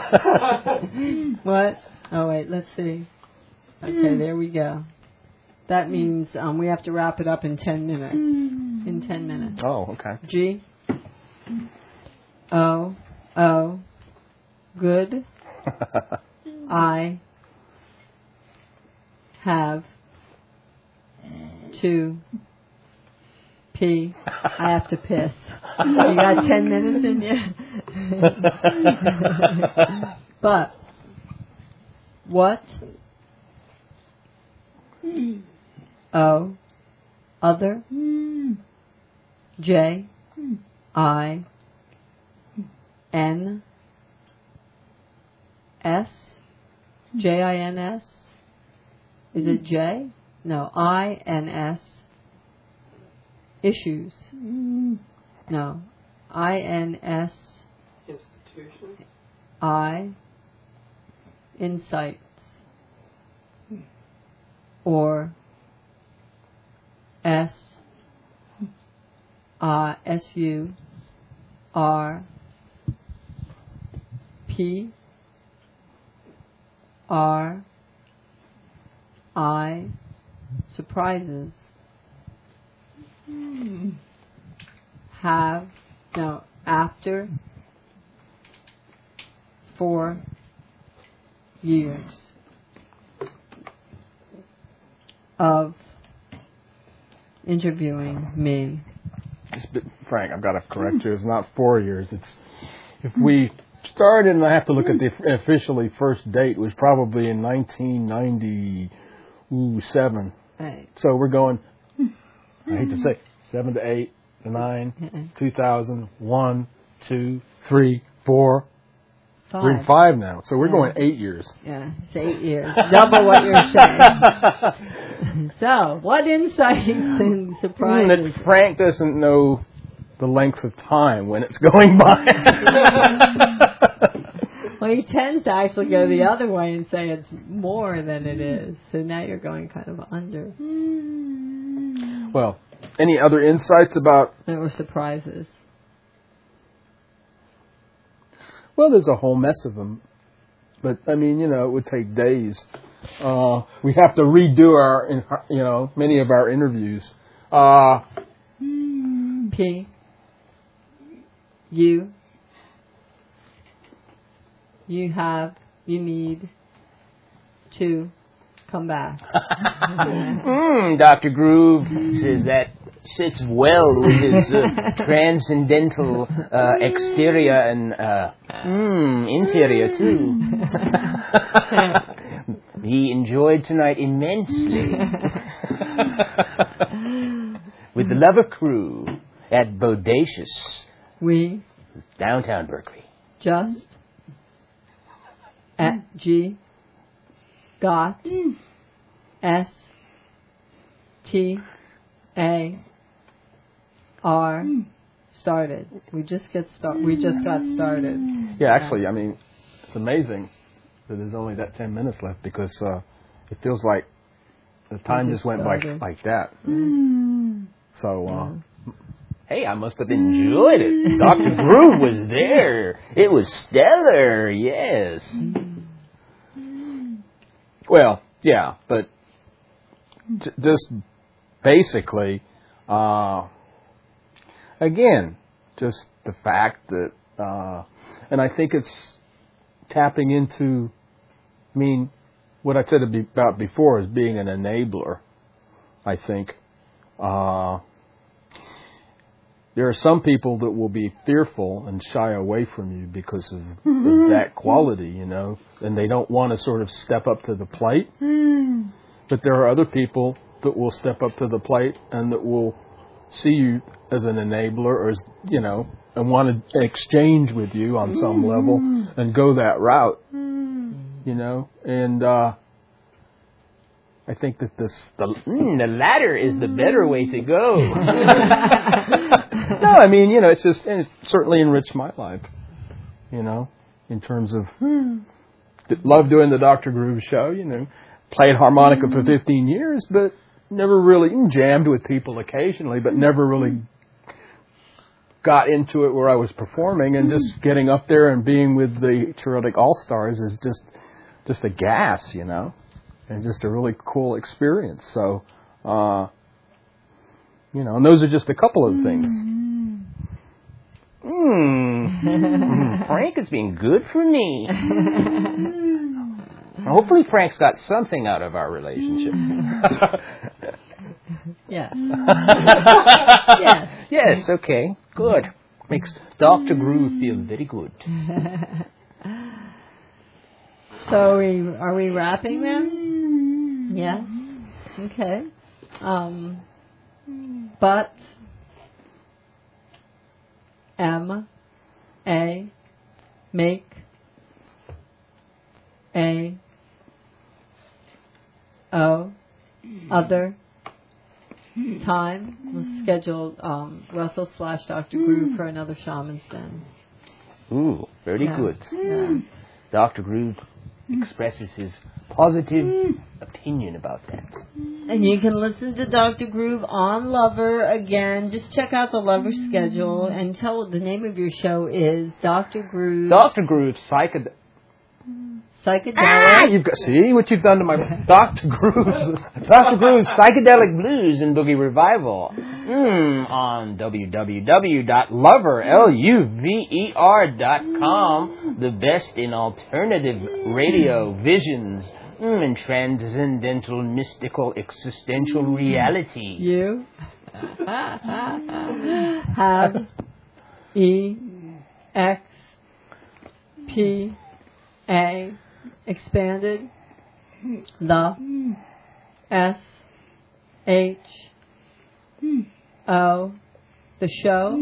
What? Oh, wait, let's see. Okay, there we go. That means we have to wrap it up in 10 minutes. In 10 minutes. Oh, okay. G. O. O. Good. I have to pee. I have to piss. You got 10 minutes in you? But what? O. Other. J. I. N. S. J-I-N-S. Is it J? No. I-N-S. Issues. No. I-N-S. Institution. I. Insights. Or S. S-U. R. P. R. I. Surprises. Have. No. After. 4 years. Of interviewing me. Frank, I've got to correct you. It's not 4 years. It's if we started, and I have to look at the officially first date, was probably in 1997. Right. So we're going, I hate to say, 7 to 8 to 9, 2000, 1, 2, 3, 4. 5. We're in 5 now. So we're going 8 years. Yeah, it's 8 years. Double what you're saying. So, what insights and surprises? That Frank doesn't know the length of time when it's going by. Well, he tends to actually go the other way and say it's more than it is. So now you're going kind of under. Well, any other insights about... Or surprises. Well, there's a whole mess of them. But, I mean, it would take days. We have to redo many of our interviews. P. You need to come back. Dr. Groove says that sits well with his transcendental exterior and interior too. He enjoyed tonight immensely with the Lover Crew at Bodacious, We downtown Berkeley. just at G got S T A R started. We just got started. Yeah, actually, I mean, it's amazing that there's only that 10 minutes left because it feels like the time just went by like that. So, Hey, I must have enjoyed it. Dr. Groove was there. It was stellar, yes. well, yeah, but just basically, again, just the fact that, and I think it's tapping into, I mean, what I said about before is being an enabler, I think. There are some people that will be fearful and shy away from you because of that quality, and they don't want to sort of step up to the plate. But there are other people that will step up to the plate and that will see you as an enabler or as, and want to exchange with you on some level and go that route, and I think that the latter is the better way to go. No, I mean, it's certainly enriched my life, in terms of love doing the Dr. Groove show, played harmonica for 15 years, but never really jammed with people occasionally, but never really got into it where I was performing, and just getting up there and being with the Cherotic All-Stars is just a gas, and just a really cool experience. So And those are just a couple of things. Frank is being good for me. Hopefully Frank's got something out of our relationship. Yes. Yes, okay. Good. Makes Dr. Groove feel very good. So are we wrapping them? Yes. Okay. But make other time. We'll schedule Russell / Dr. Groove for another Shaman's Den. Ooh, very good. Yeah. Dr. Groove expresses his positive opinion about that. And you can listen to Dr. Groove on Lover again. Just check out the Lover schedule and tell the name of your show is Dr. Groove. Dr. Groove Psychedelic. Psychedelic. See what you've done to my Dr. Groove's Psychedelic Blues and Boogie Revival on www.lover.com, the best in alternative radio visions and transcendental mystical existential reality. You have EXPA expanded the SHO, the show,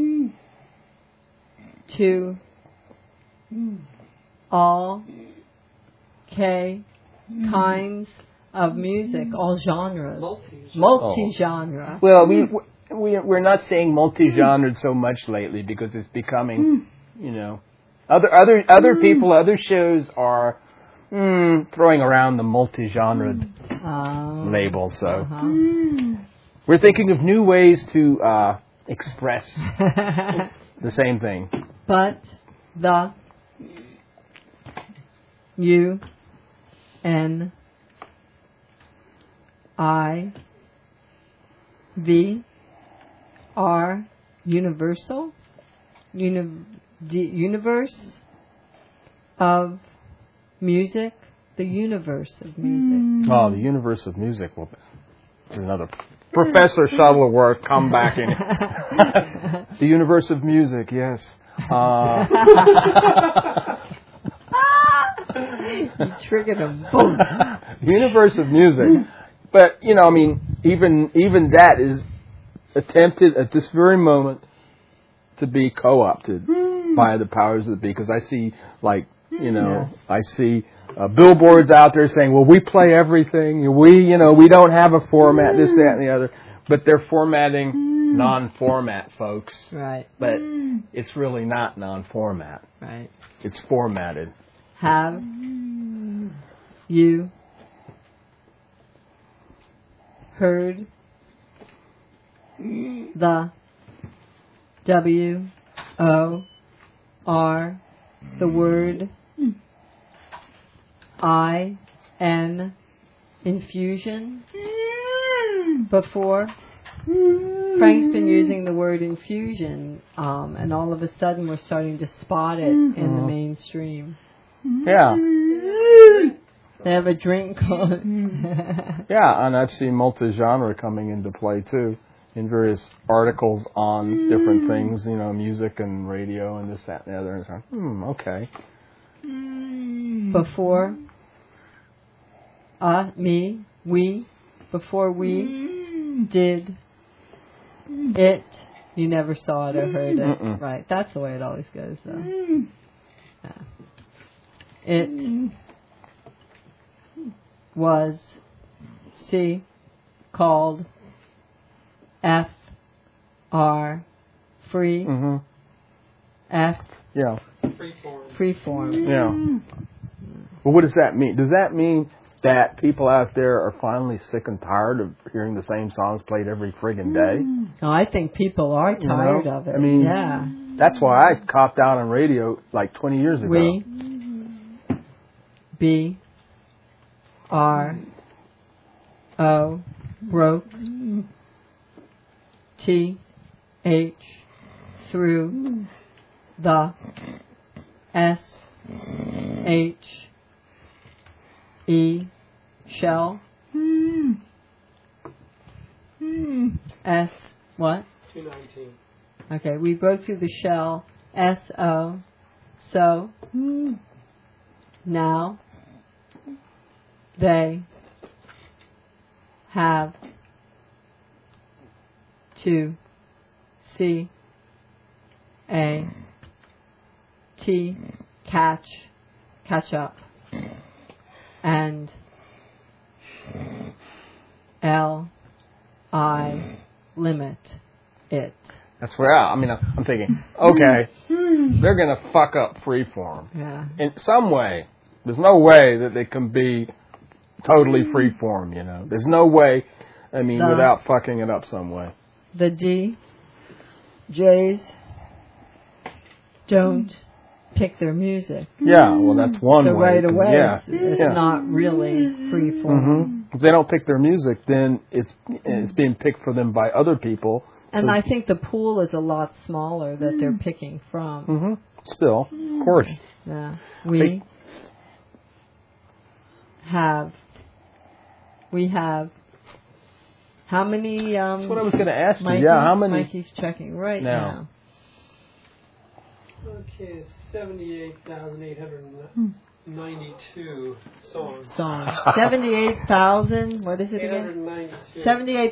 to all kinds of music, all genres, multi-genre. Well, we're not saying multi-genred so much lately because it's becoming, other people, other shows are throwing around the multi-genre label. So we're thinking of new ways to express the same thing. But the UNIVR universal universe of music, the universe of music. Oh, the universe of music. Well, this is another Professor Shuttleworth come back in. The universe of music, yes. You triggered him. Boom. Universe of music. But, even that is attempted at this very moment to be co-opted by the powers that be. Because I see, I see billboards out there saying, well, we play everything. We don't have a format, this, that, and the other. But they're formatting non-format, folks. Right. But it's really not non-format. Right. It's formatted. Have you heard the WOR, the word IN infusion before? Frank's been using the word infusion, and all of a sudden we're starting to spot it in the mainstream. Yeah. They have a drink called... Yeah, and I've seen multi-genre coming into play, too, in various articles on different things, music and radio and this, that, and the other. And so, okay. Before before we did it, you never saw it or heard it. Right, that's the way it always goes, though. Yeah. It was called FR free freeform. Yeah. Well, what does that mean? Does that mean that people out there are finally sick and tired of hearing the same songs played every friggin' day? Oh, I think people are tired of it. I mean, yeah. That's why I copped out on radio like 20 years ago. We BRO broke, TH, through, the, SH, E, shell, S, what? 219. Okay, we broke through the shell, SO, so, now, they, have, to, C, A, T, catch up, and L, I, limit it. That's where I'm thinking, okay, they're going to fuck up freeform. Yeah. In some way. There's no way that they can be totally freeform, There's no way, without fucking it up some way. The D, J's don't pick their music. Yeah, well, that's one so way. right away, Yeah. it's not really free form. Mm-hmm. If they don't pick their music, then it's being picked for them by other people. And so I think the pool is a lot smaller that they're picking from. Mm-hmm. Still, of course. Yeah. We have how many? That's what I was going to ask you. Mikey's, yeah, how many? Mikey's checking right now. Okay, 78,892 songs. 78,000. What is it again? 892.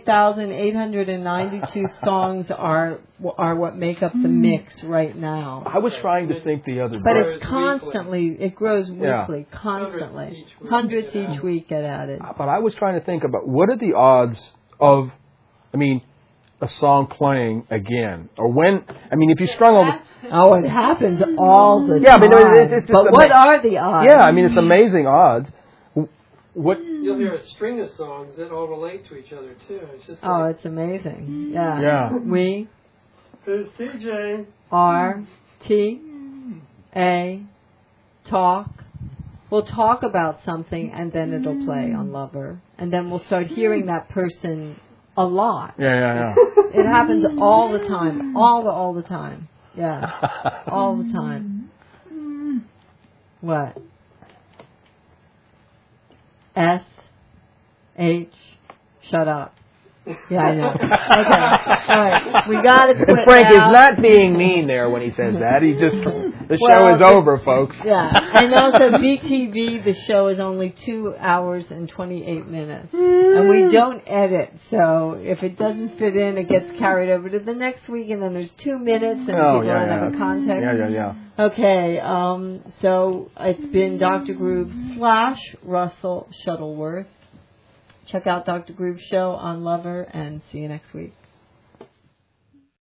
78,892 songs are what make up the mix right now. I was trying to think the other day. But it's constantly, it grows weekly, constantly. Hundreds Each week get added. But I was trying to think about what are the odds of, a song playing again, or when? If you strung on. Oh, it happens all the time. Yeah, it's but what are the odds? Yeah, it's amazing odds. What? You'll hear a string of songs that all relate to each other too. It's just it's amazing. Yeah. Yeah. We. Who's TJ? R T A talk. We'll talk about something and then it'll play on Lover, and then we'll start hearing that person a lot. Yeah. It happens all the time, all the time. Yeah, all the time. What? S H. Shut up. Yeah, I know. Okay. All right. We got to quit Frank now. is not being mean there when he says that. He just the show is over, folks. Yeah. And also BTV, the show is only 2 hours and 28 minutes. And we don't edit. So if it doesn't fit in, it gets carried over to the next week. And then there's 2 minutes and people don't have a context. Yeah. Okay. So it's been Dr. Groove / Russell Shuttleworth. Check out Dr. Groove's show on Lover and see you next week.